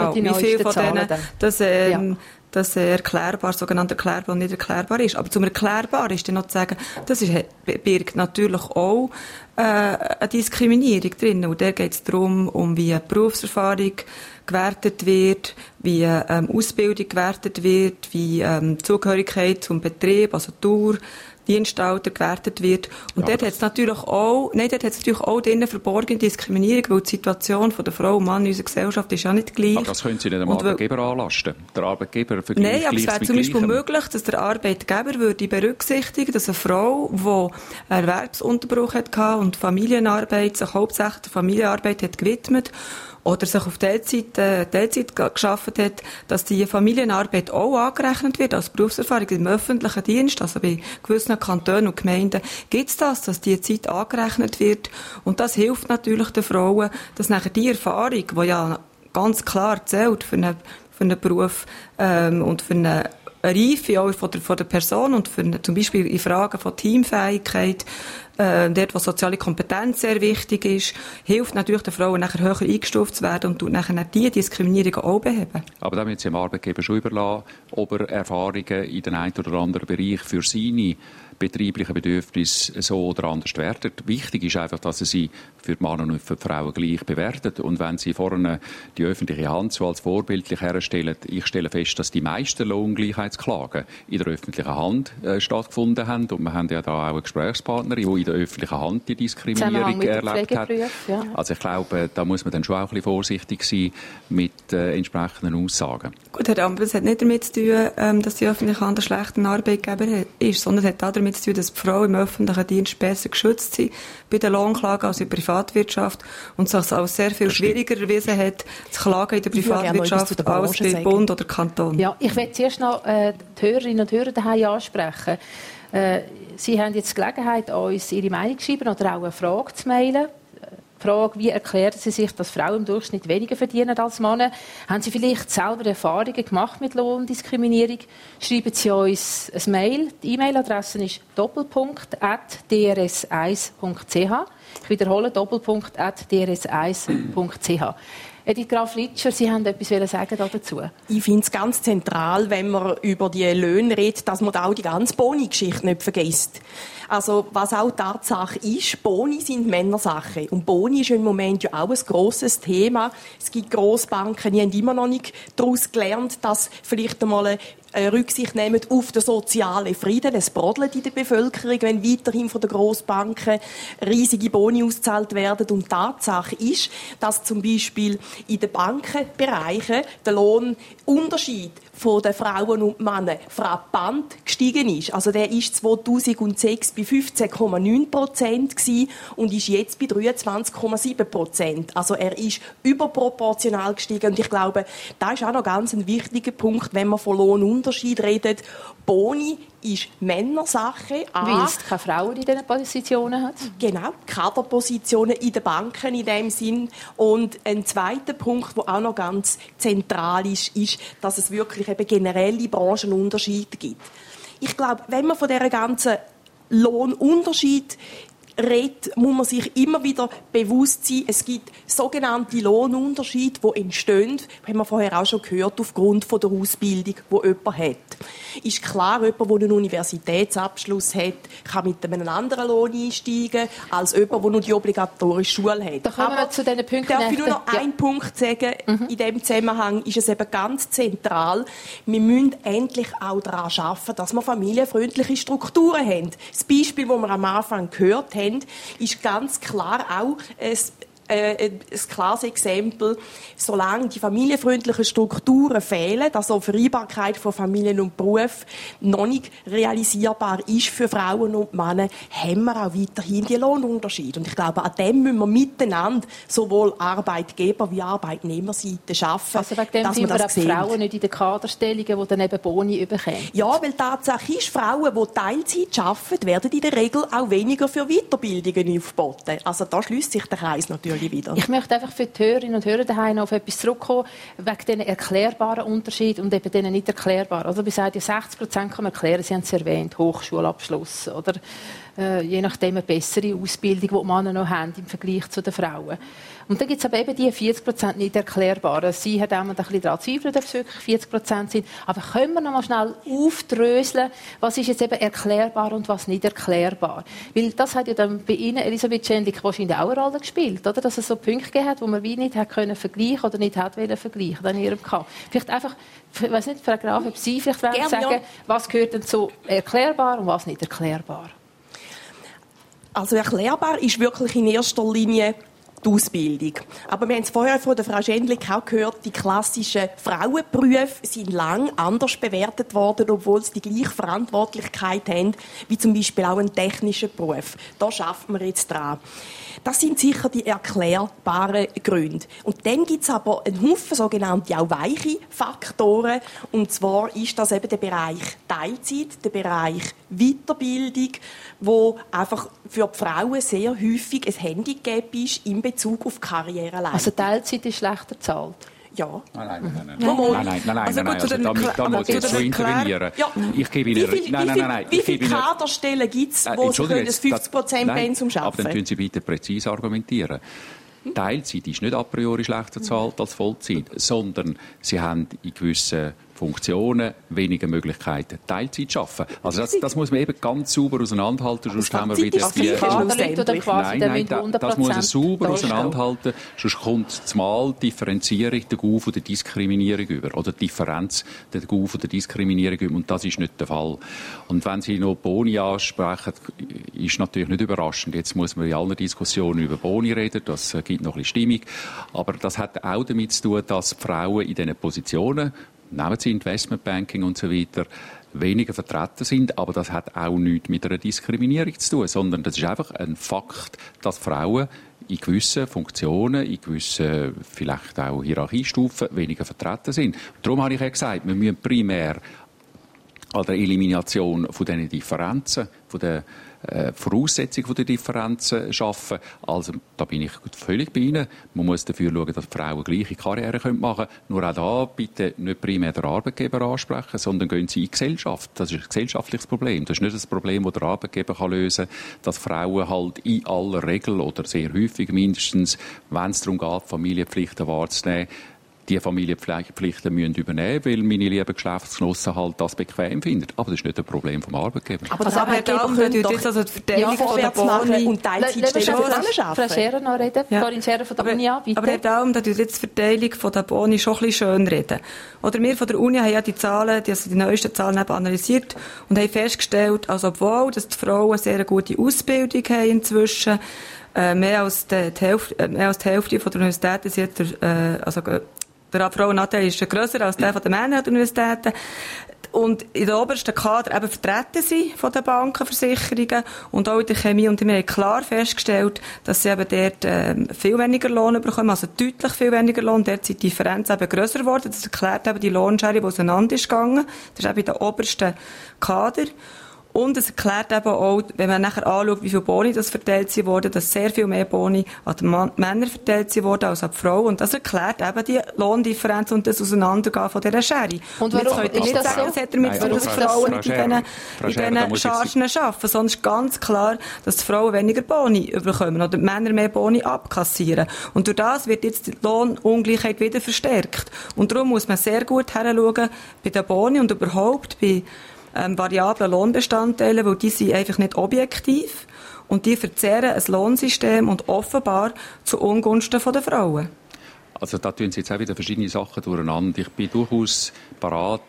G: denen, das erklärbar, sogenannt erklärbar und nicht erklärbar ist. Aber zum Erklärbar ist dann noch zu sagen, das birgt natürlich auch eine Diskriminierung drin. Und da geht es darum, wie Berufserfahrung gewertet wird, wie Ausbildung gewertet wird, wie Zugehörigkeit zum Betrieb, also Dauer, Dienstalter gewertet wird. Und dort hat es natürlich auch, drinnen verborgene Diskriminierung, weil die Situation von der Frau und Mann in unserer Gesellschaft ist ja nicht gleich.
I: Aber das können Sie nicht dem Arbeitgeber anlasten. Der Arbeitgeber vergleicht.
G: Nein, aber es wäre zum Beispiel möglich, dass der Arbeitgeber würde berücksichtigen, dass eine Frau, die Erwerbsunterbruch hatte und Familienarbeit, sich hauptsächlich der Familienarbeit hat gewidmet, oder sich auf Teilzeit geschafft hat, dass die Familienarbeit auch angerechnet wird als Berufserfahrung im öffentlichen Dienst. Also bei gewissen Kantonen und Gemeinden gibt es das, dass die Zeit angerechnet wird. Und das hilft natürlich den Frauen, dass nachher die Erfahrung, die ja ganz klar zählt für einen Beruf und für eine Reife auch von der Person und für zum Beispiel in Fragen von Teamfähigkeit, dort, wo soziale Kompetenz sehr wichtig ist, hilft natürlich den Frauen nachher höher eingestuft zu werden und tut nachher die Diskriminierung auch beheben.
I: Aber da müssen Sie dem Arbeitgeber schon überlassen, ob er Erfahrungen in den einen oder anderen Bereich für seine betrieblichen Bedürfnisse so oder anders wertet. Wichtig ist einfach, dass er sie für die Männer und für die Frauen gleich bewertet. Und wenn Sie vorne die öffentliche Hand so als vorbildlich herstellen, ich stelle fest, dass die meisten Lohngleichheitsklagen in der öffentlichen Hand stattgefunden haben. Und wir haben ja da auch eine Gesprächspartnerin, die in der öffentlichen Hand die Diskriminierung erlebt hat. Ja. Also ich glaube, da muss man dann schon auch ein bisschen vorsichtig sein mit entsprechenden Aussagen.
G: Gut, Herr Amber, das hat nicht damit zu tun, dass die öffentliche Hand ein schlechter Arbeitgeber ist, sondern es hat auch damit zu tun, dass die Frauen im öffentlichen Dienst besser geschützt sind bei den Lohnklagen als in der Privatwirtschaft und es sich als sehr viel schwieriger erwiesen hat, zu klagen in der Privatwirtschaft als bei Bund oder Kanton.
C: Ja, ich will zuerst noch die Hörerinnen und Hörer daheim ansprechen. Sie haben jetzt die Gelegenheit, uns Ihre Meinung zu schreiben oder auch eine Frage zu mailen. Die Frage, wie erklären Sie sich, dass Frauen im Durchschnitt weniger verdienen als Männer? Haben Sie vielleicht selber Erfahrungen gemacht mit Lohndiskriminierung? Schreiben Sie uns ein Mail. Die E-Mail-Adresse ist @drs1.ch. Ich wiederhole, @drs1.ch. Edith Graf-Litscher, Sie haben etwas sagen dazu.
H: Ich finde es ganz zentral, wenn man über die Löhne redet, dass man auch die ganze Boni-Geschichte nicht vergisst. Also, was auch Tatsache ist, Boni sind Männersache. Und Boni ist im Moment ja auch ein grosses Thema. Es gibt Grossbanken, die haben immer noch nicht daraus gelernt, dass vielleicht einmal Rücksicht nehmen auf den sozialen Frieden. Es brodelt in der Bevölkerung, wenn weiterhin von den Grossbanken riesige Boni ausgezahlt werden. Und Tatsache ist, dass zum Beispiel in den Bankenbereichen der Lohnunterschied von den Frauen und Männern frappant gestiegen ist. Also der ist 2006 bei 15,9% und ist jetzt bei 23,7%. Also er ist überproportional gestiegen und ich glaube, das ist auch noch ganz ein wichtiger Punkt, wenn man von Lohnunterschied redet. Boni ist Männersache.
C: Weil es keine Frauen in diesen Positionen hat.
H: Genau, Kaderpositionen in den Banken in dem Sinn. Und ein zweiter Punkt, der auch noch ganz zentral ist, dass es wirklich eben generelle Branchenunterschiede gibt. Ich glaube, wenn man von dieser ganzen Lohnunterschied redet, muss man sich immer wieder bewusst sein, es gibt sogenannte Lohnunterschiede, die entstehen, haben wir vorher auch schon gehört, aufgrund der Ausbildung, die jemand hat. Ist klar, jemand, der einen Universitätsabschluss hat, kann mit einem anderen Lohn einsteigen, als jemand, der nur die obligatorische Schule hat.
C: Da kommen wir zu diesen Punkten.
H: Darf ich nur noch einen Punkt sagen? In diesem Zusammenhang ist es eben ganz zentral, wir müssen endlich auch daran arbeiten, dass wir familienfreundliche Strukturen haben. Das Beispiel, das wir am Anfang gehört haben, ist ganz klar auch ein klares Exempel, solange die familienfreundlichen Strukturen fehlen, also die Vereinbarkeit von Familien und Beruf noch nicht realisierbar ist für Frauen und Männer, haben wir auch weiterhin die Lohnunterschiede. Und ich glaube, an dem müssen wir miteinander sowohl Arbeitgeber wie Arbeitnehmerseite arbeiten,
C: also wegen dem
H: dass
C: sind
H: wir das sehen.
C: Frauen nicht in den Kaderstellungen, die dann eben Boni bekommen.
H: Ja, weil Tatsache ist, Frauen, die Teilzeit arbeiten, werden in der Regel auch weniger für Weiterbildungen aufgeboten. Also da schließt sich der Kreis natürlich wieder.
C: Ich möchte einfach für die Hörerinnen und Hörer daheim noch auf etwas zurückkommen, wegen diesen erklärbaren Unterschieden und eben diesen nicht erklärbaren. Also wir sagen ja, 60% kann man erklären, Sie haben es erwähnt, Hochschulabschluss oder je nachdem eine bessere Ausbildung, die Männer noch haben im Vergleich zu den Frauen. Und dann gibt es aber eben die 40% nicht erklärbaren. Sie hat auch mal ein bisschen daran zweifelt, ob es wirklich 40% sind. Aber können wir noch mal schnell aufdröseln, was ist jetzt eben erklärbar und was nicht erklärbar? Weil das hat ja dann bei Ihnen, Elisabeth Schendlik, wahrscheinlich auch eine Rolle gespielt, oder? Dass es so Punkte gegeben hat, wo man wie nicht können vergleichen oder nicht hat vergleichen in Ihrem Fall. Vielleicht einfach, ich weiss nicht, Frau Graf, ob Sie vielleicht sagen, ja, was gehört denn zu erklärbar und was nicht erklärbar?
H: Also erklärbar ist wirklich in erster Linie die Ausbildung. Aber wir haben es vorher von der Frau Schendlik auch gehört, die klassischen Frauenberufe sind lang anders bewertet worden, obwohl sie die gleiche Verantwortlichkeit haben, wie zum Beispiel auch ein technischer Beruf. Da schafft man jetzt dran. Das sind sicher die erklärbaren Gründe. Und dann gibt es aber einen Haufen sogenannte auch weiche Faktoren. Und zwar ist das eben der Bereich Teilzeit, der Bereich Weiterbildung, wo einfach für die Frauen sehr häufig ein Handicap ist in Bezug auf Karriereleiter.
C: Also Teilzeit ist schlechter bezahlt?
H: Ja.
I: Nein. Da muss ich jetzt schon intervenieren.
H: Ja.
I: Ich gebe Ihnen...
H: Wie viele Kaderstellen gibt es, wo Sie ein 50%-Pensum schaffen?
I: Aber dann tun Sie bitte präzise argumentieren. Teilzeit ist nicht a priori schlechter bezahlt als Vollzeit, sondern sie haben in gewissen Funktionen weniger Möglichkeiten, Teilzeit zu arbeiten. Also das muss man eben ganz sauber auseinanderhalten, sonst haben wir wieder die... Nein, das muss man sauber auseinanderhalten, sonst kommt zumal die Differenzierung der GAU von der Diskriminierung über, oder die Differenz der GAU von der Diskriminierung über, und das ist nicht der Fall. Und wenn Sie noch Boni ansprechen, ist natürlich nicht überraschend. Jetzt muss man in allen Diskussionen über Boni reden, das gibt noch ein bisschen Stimmung, aber das hat auch damit zu tun, dass die Frauen in diesen Positionen, nehmen Sie Investmentbanking und so weiter, weniger vertreten sind. Aber das hat auch nichts mit einer Diskriminierung zu tun, sondern das ist einfach ein Fakt, dass Frauen in gewissen Funktionen, in gewissen vielleicht auch Hierarchiestufen weniger vertreten sind. Darum habe ich ja gesagt, wir müssen primär an der Elimination von diesen Differenzen, von der Voraussetzung der Differenzen schaffen. Also, da bin ich völlig bei Ihnen. Man muss dafür schauen, dass Frauen gleiche Karriere machen können. Nur auch da bitte nicht primär den Arbeitgeber ansprechen, sondern gehen Sie in die Gesellschaft. Das ist ein gesellschaftliches Problem. Das ist nicht das Problem, das der Arbeitgeber lösen kann, dass Frauen halt in aller Regel oder sehr häufig mindestens, wenn es darum geht, Familienpflichten wahrzunehmen, die Familienpflichten müssen übernehmen, weil meine lieben Geschlechtsgenossen halt das bequem finden. Aber das ist nicht ein Problem vom Arbeitgeber.
H: Aber das Arbeitgeber könnte doch
G: also die Verteilung von der
H: Boni und Teilzeitstellen
C: Frau Scherer noch reden.
G: Ja.
C: Corinne Scherer von der Uni, bitte.
G: Aber Herr Daum, da tut jetzt die Verteilung von der Boni schon ein bisschen schön reden. Oder wir von der Uni haben ja die Zahlen, die neuesten Zahlen analysiert und haben festgestellt, also obwohl dass die Frauen eine sehr gute Ausbildung haben inzwischen, mehr als die Hälfte von der Universitäten sind der Frauenanteil ist grösser als der von den Männern an den Universitäten. Und in den obersten Kader eben vertreten sie von den Banken, Versicherungen und auch in der Chemie. Und wir haben klar festgestellt, dass sie eben dort viel weniger Lohn bekommen, also deutlich viel weniger Lohn. Dort sind die Differenzen eben grösser geworden. Das erklärt eben die Lohnschere, die auseinander ist gegangen. Das ist eben in den obersten Kader. Und es erklärt eben auch, wenn man nachher anschaut, wie viele Boni das verteilt wurden, dass sehr viel mehr Boni an die Männer verteilt wurden als an die Frauen. Und das erklärt eben die Lohndifferenz und das Auseinandergehen von dieser Schere.
C: Und warum
G: könnt ihr
C: ist
G: nicht
C: das
G: sagen,
C: so?
G: es hat damit zu tun, dass Frauen nicht in diesen Chargen arbeiten, sondern es ist ganz klar, dass die Frauen weniger Boni bekommen oder die Männer mehr Boni abkassieren. Und durch das wird jetzt die Lohnungleichheit wieder verstärkt. Und darum muss man sehr gut hinschauen bei den Boni und überhaupt bei variablen Lohnbestandteilen, weil die sind einfach nicht objektiv und die verzerren ein Lohnsystem und offenbar zu Ungunsten der Frauen.
I: Also da tun Sie jetzt auch wieder verschiedene Sachen durcheinander. Ich bin durchaus bereit,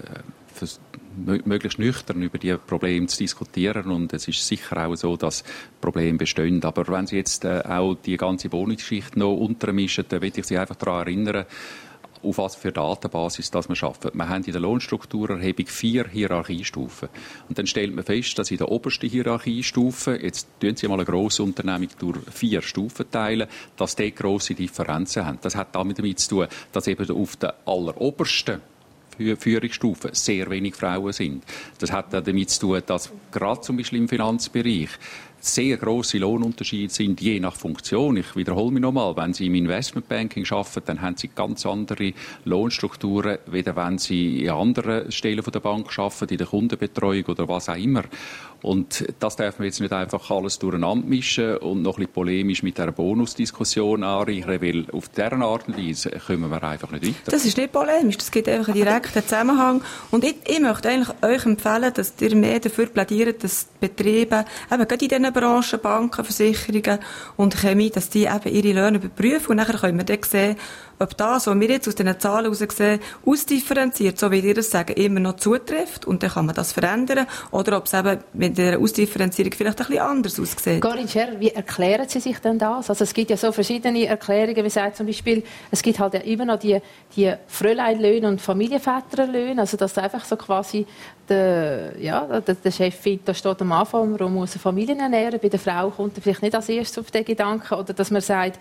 I: möglichst nüchtern über die Probleme zu diskutieren und es ist sicher auch so, dass Probleme bestehen. Aber wenn Sie jetzt auch die ganze Boni-Geschichte noch untermischen, dann will ich Sie einfach daran erinnern, auf was für Datenbasis das wir schaffen. Wir haben in der Lohnstrukturerhebung 4 Hierarchiestufen. Und dann stellt man fest, dass in der obersten Hierarchiestufe, jetzt tun Sie mal eine grosse Unternehmung durch 4 Stufen teilen, dass die grosse Differenzen haben. Das hat damit zu tun, dass eben auf der allerobersten Führungsstufen sehr wenig Frauen sind. Das hat damit zu tun, dass gerade zum Beispiel im Finanzbereich sehr grosse Lohnunterschiede sind, je nach Funktion. Ich wiederhole mich nochmal, wenn Sie im Investmentbanking arbeiten, dann haben Sie ganz andere Lohnstrukturen, weder wenn Sie in anderen Stellen der Bank arbeiten, in der Kundenbetreuung oder was auch immer. Und das darf man jetzt nicht einfach alles durcheinander mischen und noch ein bisschen polemisch mit dieser Bonusdiskussion anreichern, weil auf dieser Art und Weise kommen wir einfach nicht weiter.
G: Das ist nicht polemisch, das gibt einfach einen direkten Zusammenhang. Und ich möchte eigentlich euch empfehlen, dass ihr mehr dafür plädiert, dass die Betriebe, eben gerade in diesen Branchen, Banken, Versicherungen und Chemie, dass die eben ihre Löhne überprüfen und nachher können wir dann sehen, ob das, was wir jetzt aus diesen Zahlen heraus sehen, ausdifferenziert, so wie ihr das sagen, immer noch zutrifft und dann kann man das verändern oder ob es eben mit der Ausdifferenzierung vielleicht ein bisschen anders aussieht.
C: Corinne Scherer, wie erklären Sie sich denn das? Also es gibt ja so verschiedene Erklärungen, wie sagt zum Beispiel, es gibt halt ja immer noch die Fräuleinlöhne und Familienväterlöhne, also dass einfach so quasi der Chef findet, da steht am Anfang, warum muss er Familien ernähren, bei der Frau kommt er vielleicht nicht als erstes auf den Gedanken oder dass man sagt,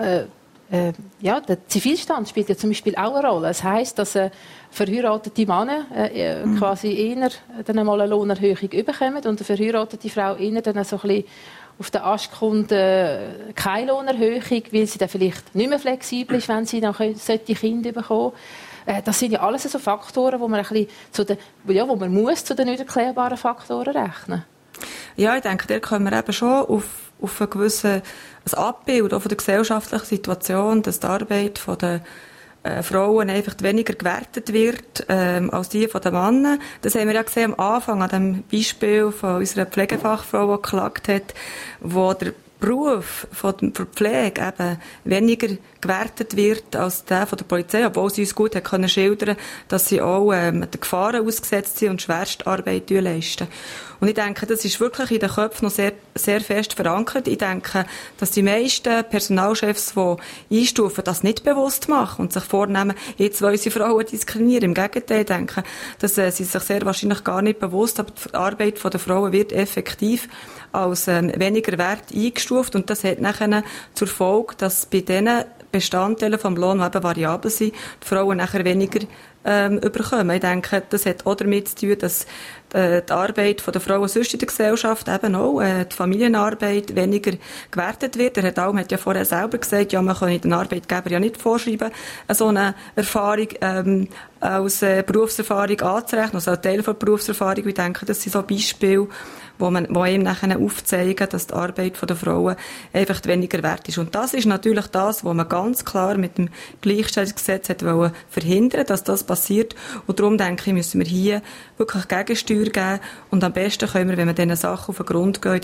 C: der Zivilstand spielt ja zum Beispiel auch eine Rolle. Es heisst, dass verheiratete Männer quasi eher dann einmal eine Lohnerhöhung bekommen und eine verheiratete Frau eher dann so ein bisschen auf den Ast kommt keine Lohnerhöhung, weil sie dann vielleicht nicht mehr flexibel ist, wenn sie nachher solche Kinder bekommen. Das sind ja alles so Faktoren, wo man ein bisschen wo man muss zu den nicht erklärbaren Faktoren rechnen.
G: Ja, ich denke, da kommen wir eben schon auf ein gewisses Abbild auch von der gesellschaftlichen Situation, dass die Arbeit von den Frauen einfach weniger gewertet wird als die von den Männern. Das haben wir ja gesehen am Anfang an dem Beispiel von unserer Pflegefachfrau, die geklagt hat, wo der Beruf von der Pflege eben weniger gewertet wird als der von der Polizei, obwohl sie uns gut hat können schildern, dass sie auch den Gefahren ausgesetzt sind und Schwerstarbeit leisten. Und ich denke, das ist wirklich in den Köpfen noch sehr, sehr fest verankert. Ich denke, dass die meisten Personalchefs, die einstufen, das nicht bewusst machen und sich vornehmen, jetzt wollen sie Frauen diskriminieren. Im Gegenteil, ich denke, dass sie sich sehr wahrscheinlich gar nicht bewusst, aber die Arbeit der Frauen wird effektiv als weniger Wert eingestuft und das hat nachher zur Folge, dass bei den Bestandteile vom Lohn, die eben variabel sind, die Frauen nachher weniger überkommen. Ich denke, das hat auch damit zu tun, dass die Arbeit der Frauen sonst in der Gesellschaft eben auch, die Familienarbeit weniger gewertet wird. Der Herr Daum hat ja vorher selber gesagt, ja, man kann den Arbeitgeber ja nicht vorschreiben, so eine Erfahrung als Berufserfahrung anzurechnen, also ein Teil der Berufserfahrung. Ich denke, das sind so Beispiele, wo ihm nachher aufzeigen, dass die Arbeit der Frauen einfach weniger wert ist. Und das ist natürlich das, was man ganz klar mit dem Gleichstellungsgesetz hat verhindern, dass das passiert. Und darum denke ich, müssen wir hier wirklich Gegensteuer geben. Und am besten können wir, wenn wir diesen Sachen auf den Grund gehen,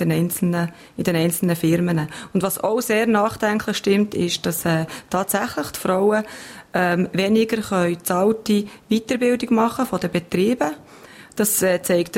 G: in den einzelnen Firmen. Und was auch sehr nachdenklich stimmt, ist, dass tatsächlich die Frauen weniger bezahlte Weiterbildung machen von den Betrieben. Das zeigt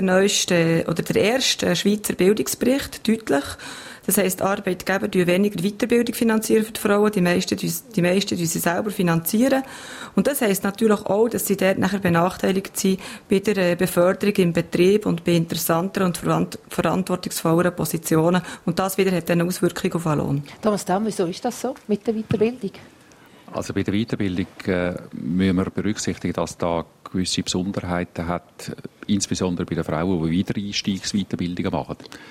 G: der erste Schweizer Bildungsbericht deutlich. Das heisst, Arbeitgeber finanzieren weniger Weiterbildung finanzieren für die Frauen, die meisten sie selber finanzieren. Und das heisst natürlich auch, dass sie dort nachher benachteiligt sind bei der Beförderung im Betrieb und bei interessanteren und verantwortungsvolleren Positionen. Und das wieder hat eine Auswirkung auf den Lohn.
C: Thomas Daum, wieso ist das so mit der Weiterbildung?
I: Also bei der Weiterbildung müssen wir berücksichtigen, dass da gewisse Besonderheiten hat, insbesondere bei den Frauen, die Wiedereinstiegsweiterbildungen machen.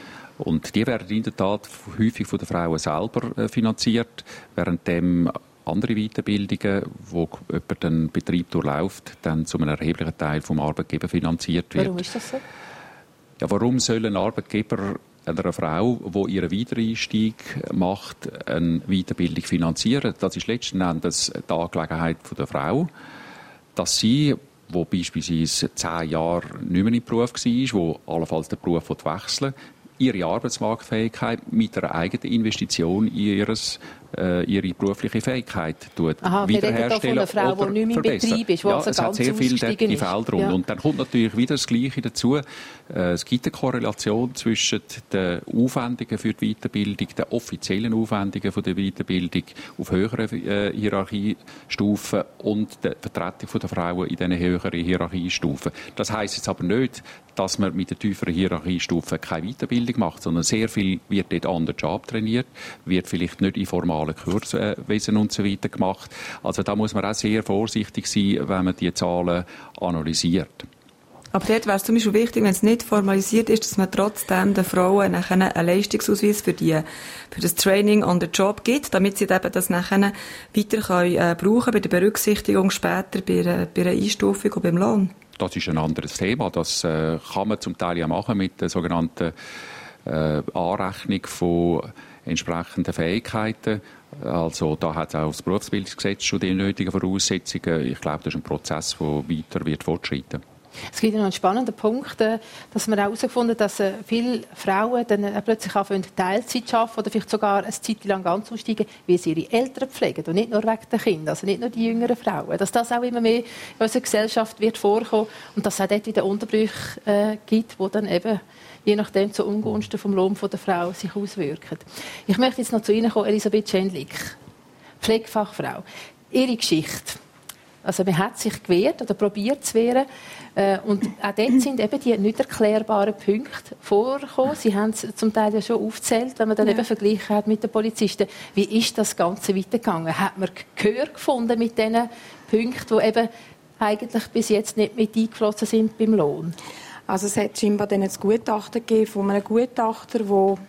I: Und die werden in der Tat häufig von den Frauen selber finanziert, während andere Weiterbildungen, wo jemand den Betrieb durchläuft, dann zu einem erheblichen Teil vom Arbeitgeber finanziert wird.
C: Warum ist das so?
I: Ja, warum soll ein Arbeitgeber einer Frau, die ihren Wiedereinstieg macht, eine Weiterbildung finanzieren? Das ist letzten Endes die Angelegenheit der Frau, dass sie, die beispielsweise 10 Jahre nicht mehr im Beruf war, die allenfalls den Beruf wechseln will, ihre Arbeitsmarktfähigkeit mit einer eigenen Investition in ihre berufliche Fähigkeit wiederherstellen
C: oder verbessern. Frau, die nicht mehr im Betrieb ist,
I: ja, es hat sehr viele Felder rund.
C: Ja.
I: Und dann kommt natürlich wieder das Gleiche dazu. Es gibt eine Korrelation zwischen den Aufwendungen für die Weiterbildung, den offiziellen Aufwendungen für die Weiterbildung auf höheren Hierarchiestufen und der Vertretung der Frauen in diesen höheren Hierarchiestufen. Das heisst jetzt aber nicht, dass man mit den tieferen Hierarchiestufen keine Weiterbildung macht, sondern sehr viel wird dort an den Job trainiert, wird vielleicht nicht in formalen Kurswesen und so weiter gemacht. Also da muss man auch sehr vorsichtig sein, wenn man die Zahlen analysiert.
G: Aber dort wäre es zum Beispiel wichtig, wenn es nicht formalisiert ist, dass man trotzdem den Frauen nachher einen Leistungsausweis für das Training on the Job gibt, damit sie eben das nachher weiter brauchen bei der Berücksichtigung später bei einer Einstufung und beim Lohn.
I: Das ist ein anderes Thema. Das kann man zum Teil ja machen mit der sogenannten Anrechnung von entsprechenden Fähigkeiten. Also da hat auch das Berufsbildungsgesetz schon die nötigen Voraussetzungen. Ich glaube, das ist ein Prozess, der weiter wird fortschreiten.
C: Es gibt noch einen spannenden Punkt, dass man herausgefunden hat, dass viele Frauen dann plötzlich anfangen, Teilzeit zu arbeiten oder vielleicht sogar eine Zeit lang ganz aussteigen, wie sie ihre Eltern pflegen und nicht nur wegen der Kinder, also nicht nur die jüngeren Frauen. Dass das auch immer mehr in unserer Gesellschaft wird vorkommen und dass es auch dort wieder Unterbrüche gibt, die dann eben je nachdem zu Ungunsten vom Lohn der Frau sich auswirken. Ich möchte jetzt noch zu Ihnen kommen, Elisabeth Schendlik, Pflegefachfrau. Ihre Geschichte. Also man hat sich gewehrt oder probiert zu wehren. Und auch dort sind eben die nicht erklärbaren Punkte vorgekommen. Sie haben es zum Teil ja schon aufgezählt, wenn man dann eben verglichen hat mit den Polizisten. Wie ist das Ganze weitergegangen? Hat man Gehör gefunden mit diesen Punkten, die eben eigentlich bis jetzt nicht mit eingeflossen sind beim Lohn?
F: Also es hat scheinbar dann ein Gutachten gegeben von einem Gutachter,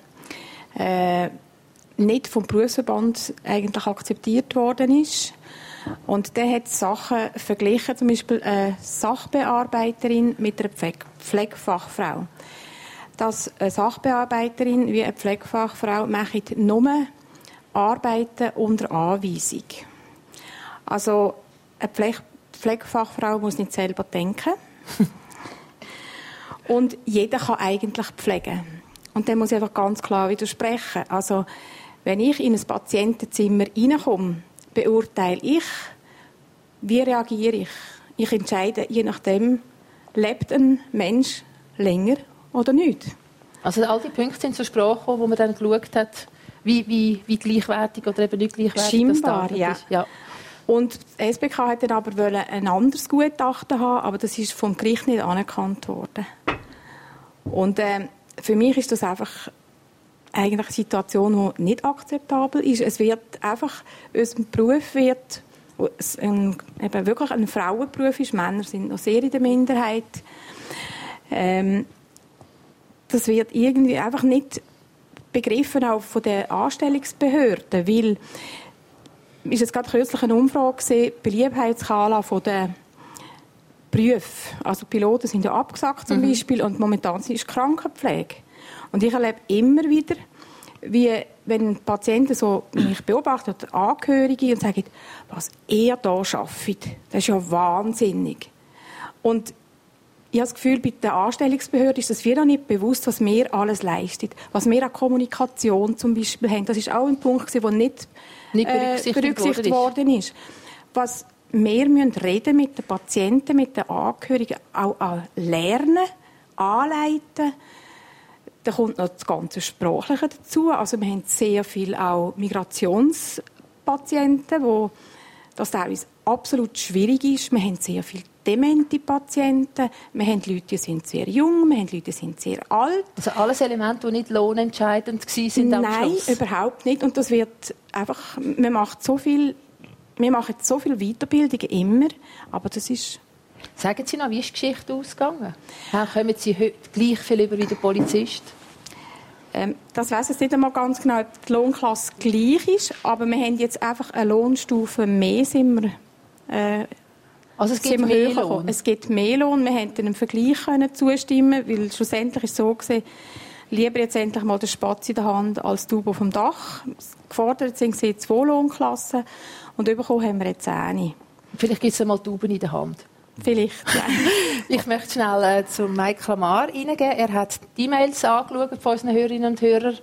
F: der nicht vom Berufsverband eigentlich akzeptiert worden ist. Und der hat Sachen verglichen, zum Beispiel eine Sachbearbeiterin mit einer Pflegefachfrau. Dass eine Sachbearbeiterin wie eine Pflegefachfrau machen nur Arbeiten unter Anweisung. Also eine Pflegefachfrau muss nicht selber denken. Und jeder kann eigentlich pflegen. Und dem muss ich einfach ganz klar widersprechen. Also wenn ich in ein Patientenzimmer reinkomme, beurteile ich, wie reagiere ich. Ich entscheide, je nachdem, lebt ein Mensch länger oder nicht.
C: Also all die Punkte sind zur Sprache gekommen, wo man dann geschaut hat, wie gleichwertig oder eben nicht gleichwertig
F: scheinbar,
C: das
F: ja.
C: ist. Ja.
F: Und die SBK hat dann aber ein anderes Gutachten haben, aber das ist vom Gericht nicht anerkannt worden. Und für mich ist das einfach eigentlich eine Situation, die nicht akzeptabel ist. Es wird einfach, unser Beruf wird eben wirklich ein Frauenberuf ist. Männer sind noch sehr in der Minderheit. Das wird irgendwie einfach nicht begriffen, auch von den Anstellungsbehörden, weil ist jetzt gerade kürzlich eine Umfrage gesehen, Beliebtheitsskala von den Berufen. Also Piloten sind ja abgesagt zum Beispiel und momentan ist Krankenpflege. Und ich erlebe immer wieder, wie wenn Patienten so mich beobachten oder Angehörige und sagen, was er da arbeitet, das ist ja wahnsinnig. Und ich habe das Gefühl, bei der Anstellungsbehörde ist das noch nicht bewusst, was wir alles leisten. Was wir an Kommunikation zum Beispiel haben. Das ist auch ein Punkt, der nicht berücksichtigt worden ist. Was wir müssen reden mit den Patienten, mit den Angehörigen, auch lernen, anleiten. Da kommt noch das ganze Sprachliche dazu. Also wir haben sehr viel auch Migrationspatienten, wo das teilweise absolut schwierig ist. Wir haben sehr viele demente Patienten, wir haben Leute, die sind sehr jung, wir haben Leute, die sind sehr alt.
C: Also alles Elemente, die nicht lohnentscheidend waren am Schluss?
F: Nein, überhaupt nicht. Und das wird einfach, wir machen so viel Weiterbildungen immer, aber das ist...
C: Sagen Sie noch, wie ist die Geschichte ausgegangen? Kommen Sie heute gleich viel über wie der Polizist?
F: Das weiss ich nicht einmal ganz genau, ob die Lohnklasse gleich ist, aber wir haben jetzt einfach eine Lohnstufe mehr,
C: also es gibt mehr Lohn?
F: Es gibt mehr Lohn. Wir konnten einem Vergleich zustimmen, weil schlussendlich ist es so gewesen, lieber jetzt endlich mal der Spatz in der Hand als die Taube auf dem Dach. Gefordert sind 2 Lohnklassen und bekommen haben wir jetzt eine.
C: Vielleicht gibt es einmal Tauben in der Hand.
F: Vielleicht, ja.
C: Ich möchte schnell zu Mike Lamar reingehen. Er hat die E-Mails angeschaut von unseren Hörerinnen und Hörern.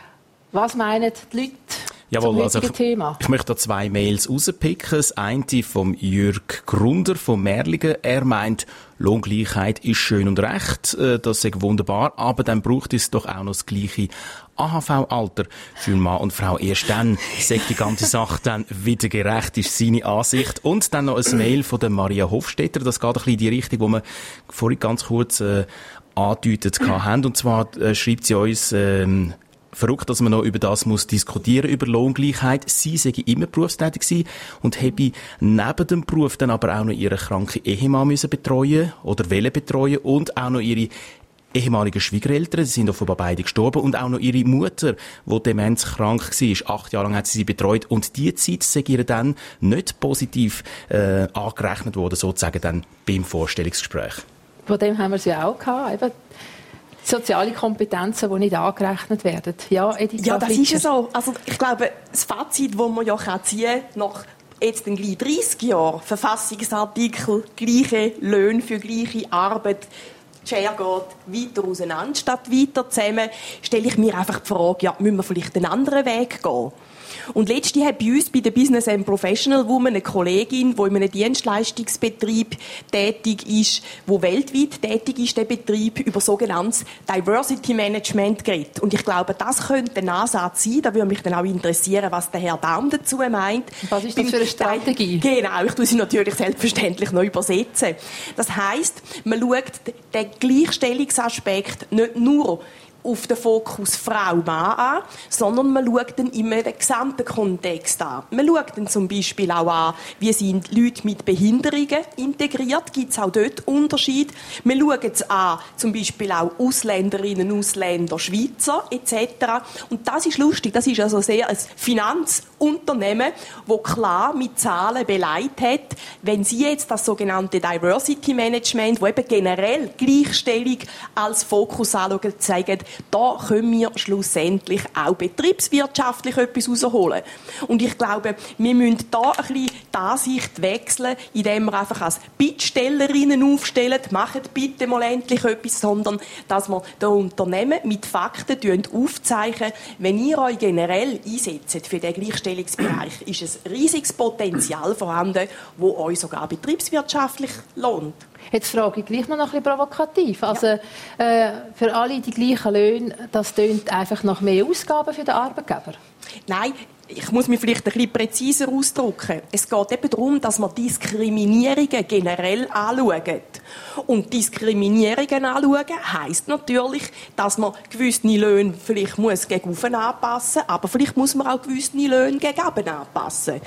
C: Was meinen die Leute zum heutigen Thema?
B: Ich möchte da 2 Mails rauspicken. Das eine vom Jürg Grunder von Merlingen. Er meint, Lohngleichheit ist schön und recht, das ist wunderbar, aber dann braucht es doch auch noch das gleiche AHV-Alter für Mann und Frau. Erst dann sagt die ganze Sache dann wieder gerecht, ist seine Ansicht. Und dann noch ein Mail von der Maria Hofstetter, das geht ein bisschen in die Richtung, wo wir vorhin ganz kurz angedeutet haben. Und zwar schreibt sie uns... verrückt, dass man noch über das muss diskutieren, über Lohngleichheit. Sie sei immer berufstätig gewesen und habe neben dem Beruf dann aber auch noch ihren kranken Ehemann müssen betreuen oder wollen betreuen und auch noch ihre ehemaligen Schwiegereltern, die sind offenbar beide gestorben, und auch noch ihre Mutter, die demenzkrank war. 8 Jahre lang hat sie betreut und die Zeit sei ihr dann nicht positiv angerechnet worden, sozusagen dann beim Vorstellungsgespräch.
C: Von dem haben wir sie auch gehabt, eben. Soziale Kompetenzen, die nicht angerechnet werden. Ja, Edith,
H: ja, das ist ja so. Also, ich glaube, das Fazit, das man ja ziehen kann, nach jetzt gleich 30 Jahren, Verfassungsartikel, gleiche Löhne für gleiche Arbeit, die Schere geht weiter auseinander statt weiter zusammen, stelle ich mir einfach die Frage, ja, müssen wir vielleicht einen anderen Weg gehen? Und letztens hat bei uns bei der Business and Professional Woman eine Kollegin, die in einem Dienstleistungsbetrieb tätig ist, wo weltweit tätig ist, der Betrieb, über sogenanntes Diversity Management geredet. Und ich glaube, das könnte ein Ansatz sein. Da würde mich dann auch interessieren, was der Herr Daum dazu meint.
C: Was ist das für eine Strategie?
H: Genau, ich tue sie natürlich selbstverständlich noch übersetzen. Das heisst, man schaut den Gleichstellungsaspekt nicht nur auf den Fokus Frau-Mann an, sondern man schaut dann immer den gesamten Kontext an. Man schaut dann zum Beispiel auch an, wie sind Leute mit Behinderungen integriert, gibt es auch dort Unterschiede. Man schaut es an, zum Beispiel auch Ausländerinnen, Ausländer, Schweizer etc. Und das ist lustig, das ist also sehr ein Finanzunternehmen, das klar mit Zahlen beleidigt hat, wenn Sie jetzt das sogenannte Diversity Management, wo eben generell Gleichstellung als Fokus anschauen, zeigen, da können wir schlussendlich auch betriebswirtschaftlich etwas rausholen. Und ich glaube, wir müssen da ein bisschen die Ansicht wechseln, indem wir einfach als Bittstellerinnen aufstellen, macht bitte mal endlich etwas, sondern dass wir den Unternehmen mit Fakten aufzeichnen, wenn ihr euch generell einsetzt für den Gleichstellungsbereich, ist ein riesiges Potenzial vorhanden, das euch sogar betriebswirtschaftlich lohnt.
C: Jetzt frage ich gleich noch ein bisschen provokativ. Also, für alle die gleichen Löhne, das tönt einfach nach mehr Ausgaben für den Arbeitgeber?
H: Nein, ich muss mich vielleicht ein bisschen präziser ausdrücken. Es geht eben darum, dass man Diskriminierungen generell anschaut. Und Diskriminierungen anschauen heisst natürlich, dass man gewisse Löhne vielleicht muss gegen oben anpassen muss, aber vielleicht muss man auch gewisse Löhne gegen unten anpassen.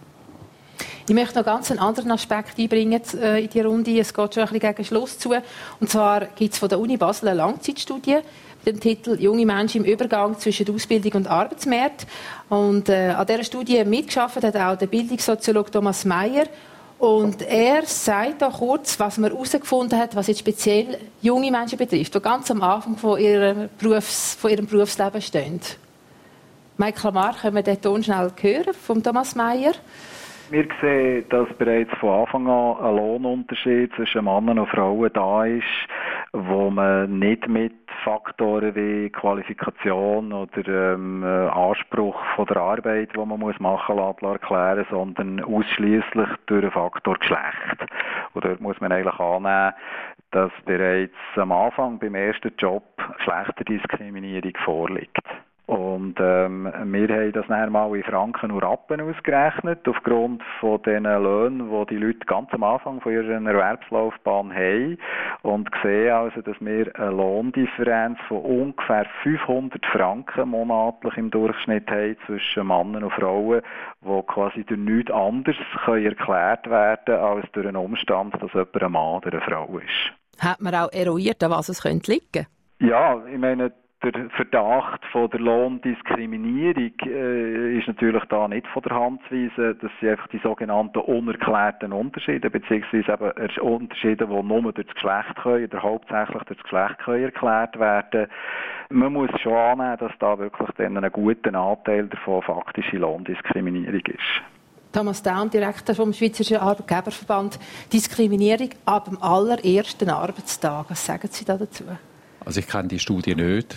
C: Ich möchte noch ganz einen anderen Aspekt einbringen in die Runde. Es geht schon ein bisschen gegen Schluss zu. Und zwar gibt es von der Uni Basel eine Langzeitstudie mit dem Titel «Junge Menschen im Übergang zwischen Ausbildung und Arbeitsmarkt». Und an dieser Studie mitgearbeitet hat auch der Bildungssoziologe Thomas Meyer. Und er sagt da kurz, was man herausgefunden hat, was jetzt speziell junge Menschen betrifft, die ganz am Anfang von ihrem Berufsleben stehen. Michael Lamar, können wir den Ton schnell hören von Thomas Meyer?
J: Wir sehen, dass bereits von Anfang an ein Lohnunterschied zwischen Männern und Frauen da ist, wo man nicht mit Faktoren wie Qualifikation oder Anspruch von der Arbeit, die man machen muss, erklären, sondern ausschliesslich durch den Faktor Geschlecht. Und dort muss man eigentlich annehmen, dass bereits am Anfang beim ersten Job Geschlechterdiskriminierung vorliegt. Und wir haben das dann mal in Franken und Rappen ausgerechnet, aufgrund von den Löhnen, die die Leute ganz am Anfang von ihrer Erwerbslaufbahn haben. Und sehen also, dass wir eine Lohndifferenz von ungefähr 500 Franken monatlich im Durchschnitt haben zwischen Männern und Frauen, die quasi durch nichts anderes erklärt werden als durch einen Umstand, dass jemand ein Mann oder eine Frau ist.
C: Hat man auch eruiert, an was es könnte liegen?
J: Ja, ich meine, der Verdacht von der Lohndiskriminierung ist natürlich da nicht von der Hand zu weisen. Das sind einfach die sogenannten unerklärten Unterschiede, beziehungsweise eben Unterschiede, die nur durch das Geschlecht können, oder hauptsächlich durch das Geschlecht können erklärt werden. Man muss schon annehmen, dass da wirklich dann ein guter Anteil davon faktische Lohndiskriminierung ist.
C: Thomas Daum, Direktor vom Schweizerischen Arbeitgeberverband. Diskriminierung ab dem allerersten Arbeitstag. Was sagen Sie da dazu?
I: Also ich kenne die Studie nicht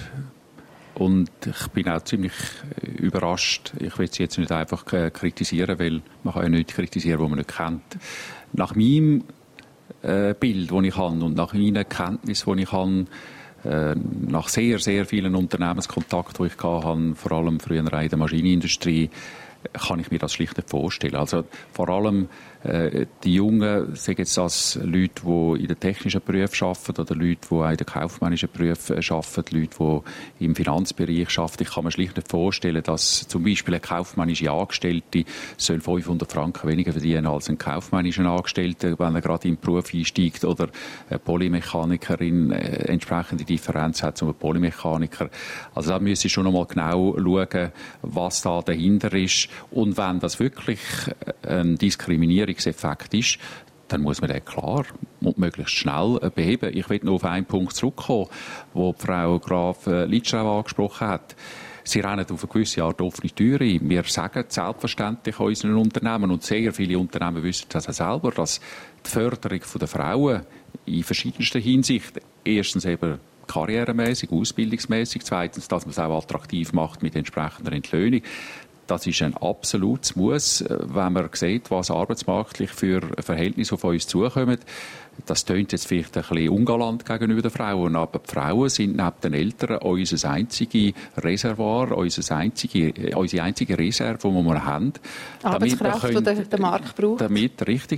I: und ich bin auch ziemlich überrascht. Ich will sie jetzt nicht einfach kritisieren, weil man kann ja nicht kritisieren, was man nicht kennt. Nach meinem Bild, das ich habe und nach meinen Kenntnissen, die ich habe, nach sehr, sehr vielen Unternehmenskontakten, die ich hatte, vor allem früher in der Maschinenindustrie, kann ich mir das schlicht nicht vorstellen. Also vor allem die Jungen, sagen jetzt das Leute, die in den technischen Berufen arbeiten oder Leute, die auch in den kaufmännischen Berufen arbeiten, Leute, die im Finanzbereich arbeiten. Ich kann mir schlicht nicht vorstellen, dass zum Beispiel eine kaufmännische Angestellte 500 Franken weniger verdienen als ein kaufmännischer Angestellter, wenn er gerade in den Beruf einsteigt, oder eine Polymechanikerin entsprechende Differenz hat zu einem Polymechaniker. Also da müssen Sie schon einmal genau schauen, was da dahinter ist. Und wenn das wirklich ein Diskriminierungseffekt ist, dann muss man den klar und möglichst schnell beheben. Ich will nur auf einen Punkt zurückkommen, wo Frau Graf Litschau angesprochen hat. Sie rennen auf eine gewisse Art offene Tür ein. Wir sagen selbstverständlich unseren Unternehmen, und sehr viele Unternehmen wissen das auch selber, dass die Förderung der Frauen in verschiedensten Hinsichten, erstens eben karrieremäßig, ausbildungsmäßig, zweitens, dass man es auch attraktiv macht mit entsprechender Entlöhnung. Das ist ein absolutes Muss, wenn man sieht, was arbeitsmarktlich für Verhältnisse auf uns zukommen. Das tönt jetzt vielleicht ein bisschen ungalant gegenüber den Frauen, aber die Frauen sind neben den Eltern unser einziges Reservoir, unsere einzige Reserve, die wir haben.
C: Arbeitskraft, die der Markt braucht.
I: Damit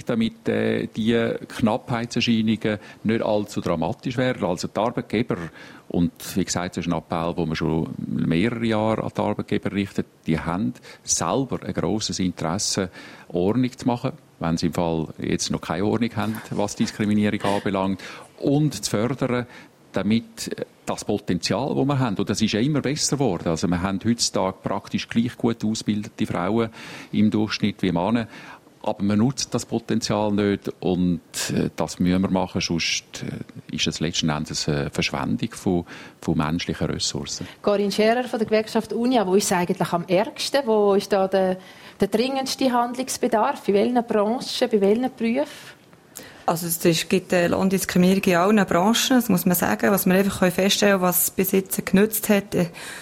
I: die Knappheitserscheinungen nicht allzu dramatisch werden. Also die Arbeitgeber, und wie gesagt, das ist ein Appell, den man schon mehrere Jahre an die Arbeitgeber richtet, die haben selber ein grosses Interesse, Ordnung zu machen, wenn sie im Fall jetzt noch keine Ordnung haben, was Diskriminierung anbelangt, und zu fördern, damit das Potenzial, das wir haben, und das ist ja immer besser geworden. Also wir haben heutzutage praktisch gleich gut ausgebildete Frauen im Durchschnitt wie Männer, aber man nutzt das Potenzial nicht, und das müssen wir machen, sonst ist es letzten Endes eine Verschwendung von menschlichen Ressourcen.
C: Corinne Scherer von der Gewerkschaft Unia, wo ist es eigentlich am ärgsten? Wo ist da der dringendste Handlungsbedarf? In welchen Branchen, bei welchen Berufen?
G: Also es gibt Lohndiskriminierung in allen Branchen, das muss man sagen. Was wir einfach feststellen können, was bis jetzt genützt hat,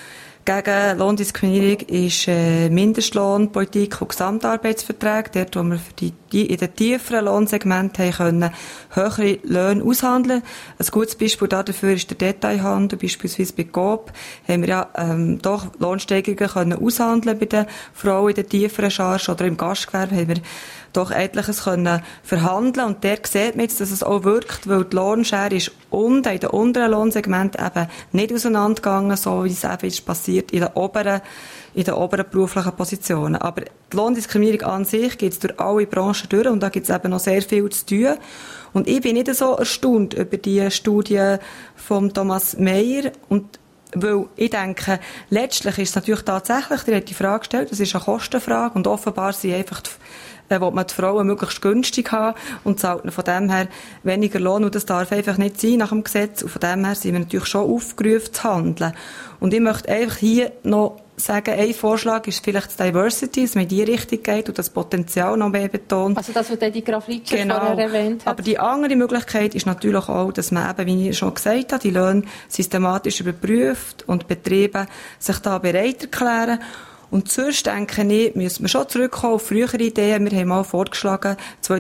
G: gegen Lohndiskriminierung ist Mindestlohnpolitik und Gesamtarbeitsverträge. Dort, wo wir in den tieferen Lohnsegmenten können höhere Löhne aushandeln. Ein gutes Beispiel dafür ist der Detailhandel. Beispielsweise bei Coop haben wir ja doch Lohnsteigerungen können aushandeln bei den Frauen in den tieferen Chargen, oder im Gastgewerbe haben wir doch etliches können verhandeln. Und dort sieht man jetzt, dass es auch wirkt, weil die Lohnschere ist in den unteren Lohnsegmenten eben nicht auseinandergegangen, so wie es eben ist passiert in den oberen beruflichen Positionen. Aber die Lohndiskriminierung an sich geht es durch alle Branchen durch und da gibt es eben noch sehr viel zu tun. Und ich bin nicht so erstaunt über die Studie von Thomas Meyer, und weil ich denke, letztlich ist es natürlich tatsächlich, der hat die Frage gestellt, das ist eine Kostenfrage und offenbar sind einfach will man die Frauen möglichst günstig haben und zahlt von dem her weniger Lohn, und das darf einfach nicht sein nach dem Gesetz, und von dem her sind wir natürlich schon aufgerufen zu handeln. Und ich möchte einfach hier noch sagen, ein Vorschlag ist vielleicht das Diversity, dass man in die Richtung geht und das Potenzial noch mehr betont.
C: Also das, was die Graf Litscher vorher erwähnt hat.
G: Aber die andere Möglichkeit ist natürlich auch, dass man eben, wie ich schon gesagt habe, die Löhne systematisch überprüft und Betriebe sich da bereit erklären. Und sonst, denke ich, müssen wir schon zurückkommen auf frühere Ideen. Wir haben mal vorgeschlagen,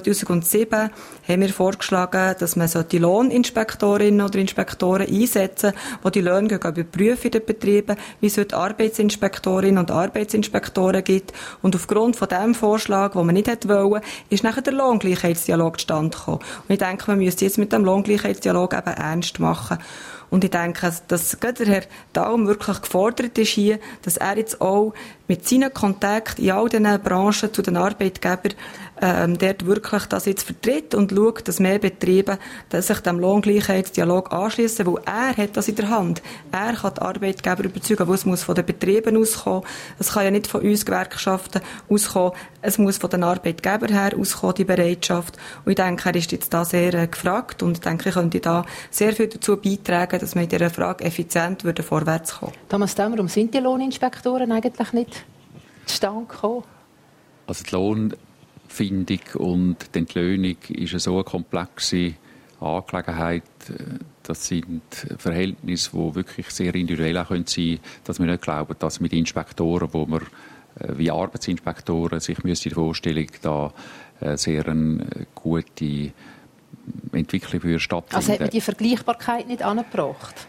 G: 2007 haben wir vorgeschlagen, dass man die Lohninspektorinnen oder Inspektoren einsetzen, die die Löhne überprüfen in den Betrieben, wie es heute Arbeitsinspektorinnen und Arbeitsinspektoren gibt. Und aufgrund von diesem Vorschlag, den man nicht hätte wollen, ist nachher der Lohngleichheitsdialog zustande gekommen. Und ich denke, man müsste jetzt mit dem Lohngleichheitsdialog eben ernst machen. Und ich denke, dass gerade der Herr Daum wirklich gefordert ist hier, dass er jetzt auch mit seinen Kontakten in all diesen Branchen zu den Arbeitgebern dort wirklich das jetzt vertritt und schaut, dass mehr Betriebe sich dem Lohngleichheitsdialog anschliessen, weil er hat das in der Hand. Er kann die Arbeitgeber überzeugen, weil es muss von den Betrieben auskommen. Es kann ja nicht von uns Gewerkschaften auskommen. Es muss von den Arbeitgebern her auskommen, die Bereitschaft. Und ich denke, er ist jetzt da sehr gefragt, und ich denke, ich könnte da sehr viel dazu beitragen, dass wir in dieser Frage effizient vorwärts kommen.
C: Thomas Dahmer, warum sind die Lohninspektoren eigentlich nicht zustande gekommen?
I: Also die Lohnfindung und die Entlöhnung ist eine so komplexe Angelegenheit. Das sind Verhältnisse, die wirklich sehr individuell auch sein können, dass wir nicht glauben, dass mit Inspektoren, wo man wie Arbeitsinspektoren sich müsste die Vorstellung da sehr eine gute Entwicklung für stattfinden.
C: Also hat man die Vergleichbarkeit nicht angebracht?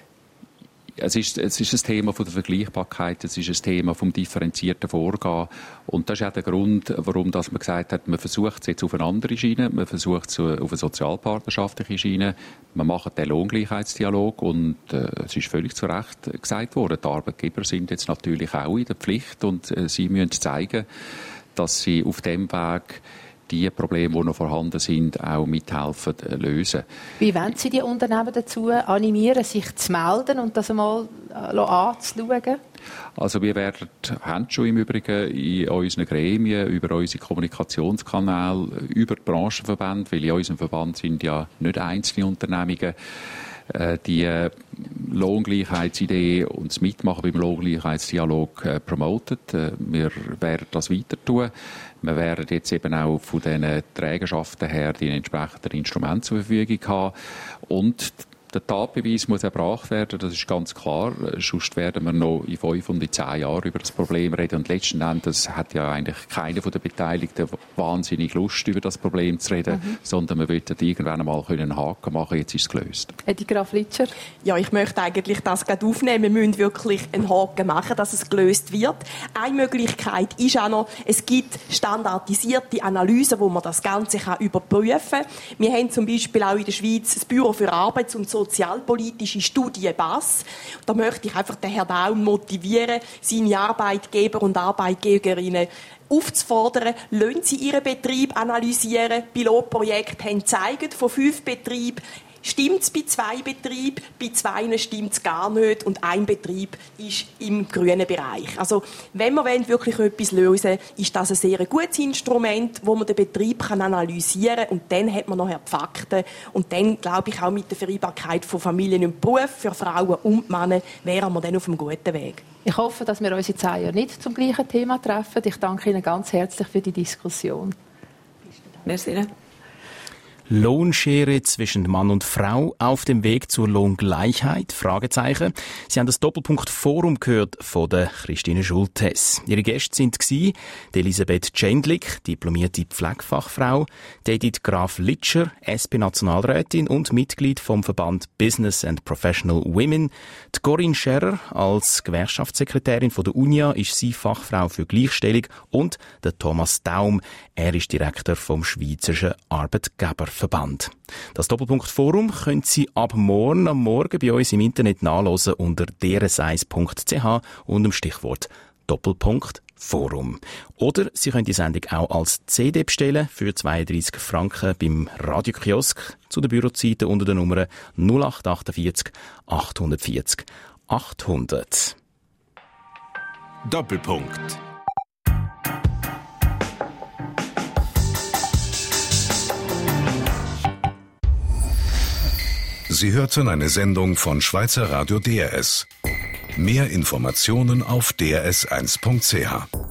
I: Es ist ein Thema von der Vergleichbarkeit, es ist ein Thema vom differenzierten Vorgehen. Und das ist auch der Grund, warum man gesagt hat, man versucht es jetzt auf eine andere Schiene, man versucht es auf eine sozialpartnerschaftliche Schiene, man macht den Lohngleichheitsdialog, und es ist völlig zu Recht gesagt worden, die Arbeitgeber sind jetzt natürlich auch in der Pflicht, und sie müssen zeigen, dass sie auf dem Weg die Probleme, die noch vorhanden sind, auch mithelfen lösen.
C: Wie wollen Sie die Unternehmen dazu animieren, sich zu melden und das einmal anzuschauen?
I: Also wir haben schon im Übrigen in unseren Gremien, über unsere Kommunikationskanäle, über die Branchenverbände, weil in unserem Verband sind ja nicht einzelne Unternehmungen, die Lohngleichheitsidee und das Mitmachen beim Lohngleichheitsdialog promotet. Wir werden das weiter tun. Wir werden jetzt eben auch von diesen Trägerschaften her die entsprechenden Instrumente zur Verfügung haben. Und der Tatbeweis muss erbracht werden, das ist ganz klar. Sonst werden wir noch in 5 und in 10 Jahren über das Problem reden. Und letzten Endes hat ja eigentlich keiner der Beteiligten wahnsinnig Lust, über das Problem zu reden, sondern wir wollten irgendwann einmal einen Haken machen, jetzt ist es gelöst.
C: Die Graf Litscher?
H: Ja, ich möchte eigentlich das gerade aufnehmen. Wir müssen wirklich einen Haken machen, dass es gelöst wird. Eine Möglichkeit ist auch noch, es gibt standardisierte Analysen, wo man das Ganze überprüfen kann. Wir haben zum Beispiel auch in der Schweiz das Büro für Arbeits- und sozialpolitische Studie BAS. Da möchte ich einfach den Herrn Daum motivieren, seine Arbeitgeber und Arbeitgeberinnen aufzufordern, lassen Sie Ihren Betrieb analysieren. Pilotprojekte haben gezeigt, von 5 Betrieben stimmt es bei 2 Betrieben, bei 2 stimmt es gar nicht und ein Betrieb ist im grünen Bereich. Also, wenn wir wirklich etwas lösen wollen, ist das ein sehr gutes Instrument, wo man den Betrieb analysieren kann, und dann hat man nachher die Fakten, und dann, glaube ich, auch mit der Vereinbarkeit von Familien und Beruf für Frauen und Männer wären wir dann auf einem guten Weg.
C: Ich hoffe, dass wir uns in 10 Jahren nicht zum gleichen Thema treffen. Ich danke Ihnen ganz herzlich für die Diskussion.
H: Merci.
B: Lohnschere zwischen Mann und Frau auf dem Weg zur Lohngleichheit? Fragezeichen. Sie haben das Doppelpunkt-Forum gehört von der Christine Schultes. Ihre Gäste sind Elisabeth Tschendlik, diplomierte Pflegefachfrau, Edith Graf-Litscher, SP-Nationalrätin und Mitglied vom Verband Business and Professional Women. Die Corinne Scherrer, als Gewerkschaftssekretärin von der UNIA, ist sie Fachfrau für Gleichstellung, und der Thomas Daum, er ist Direktor vom Schweizerischen Arbeitgeberverband. Das Doppelpunkt-Forum können Sie ab morgen am Morgen bei uns im Internet nachlesen unter drs1.ch und dem Stichwort Doppelpunkt-Forum. Oder Sie können die Sendung auch als CD bestellen für 32 Franken beim Radiokiosk zu den Bürozeiten unter der Nummer 0848 840 800.
A: Doppelpunkt. Sie hörten eine Sendung von Schweizer Radio DRS. Mehr Informationen auf drs1.ch.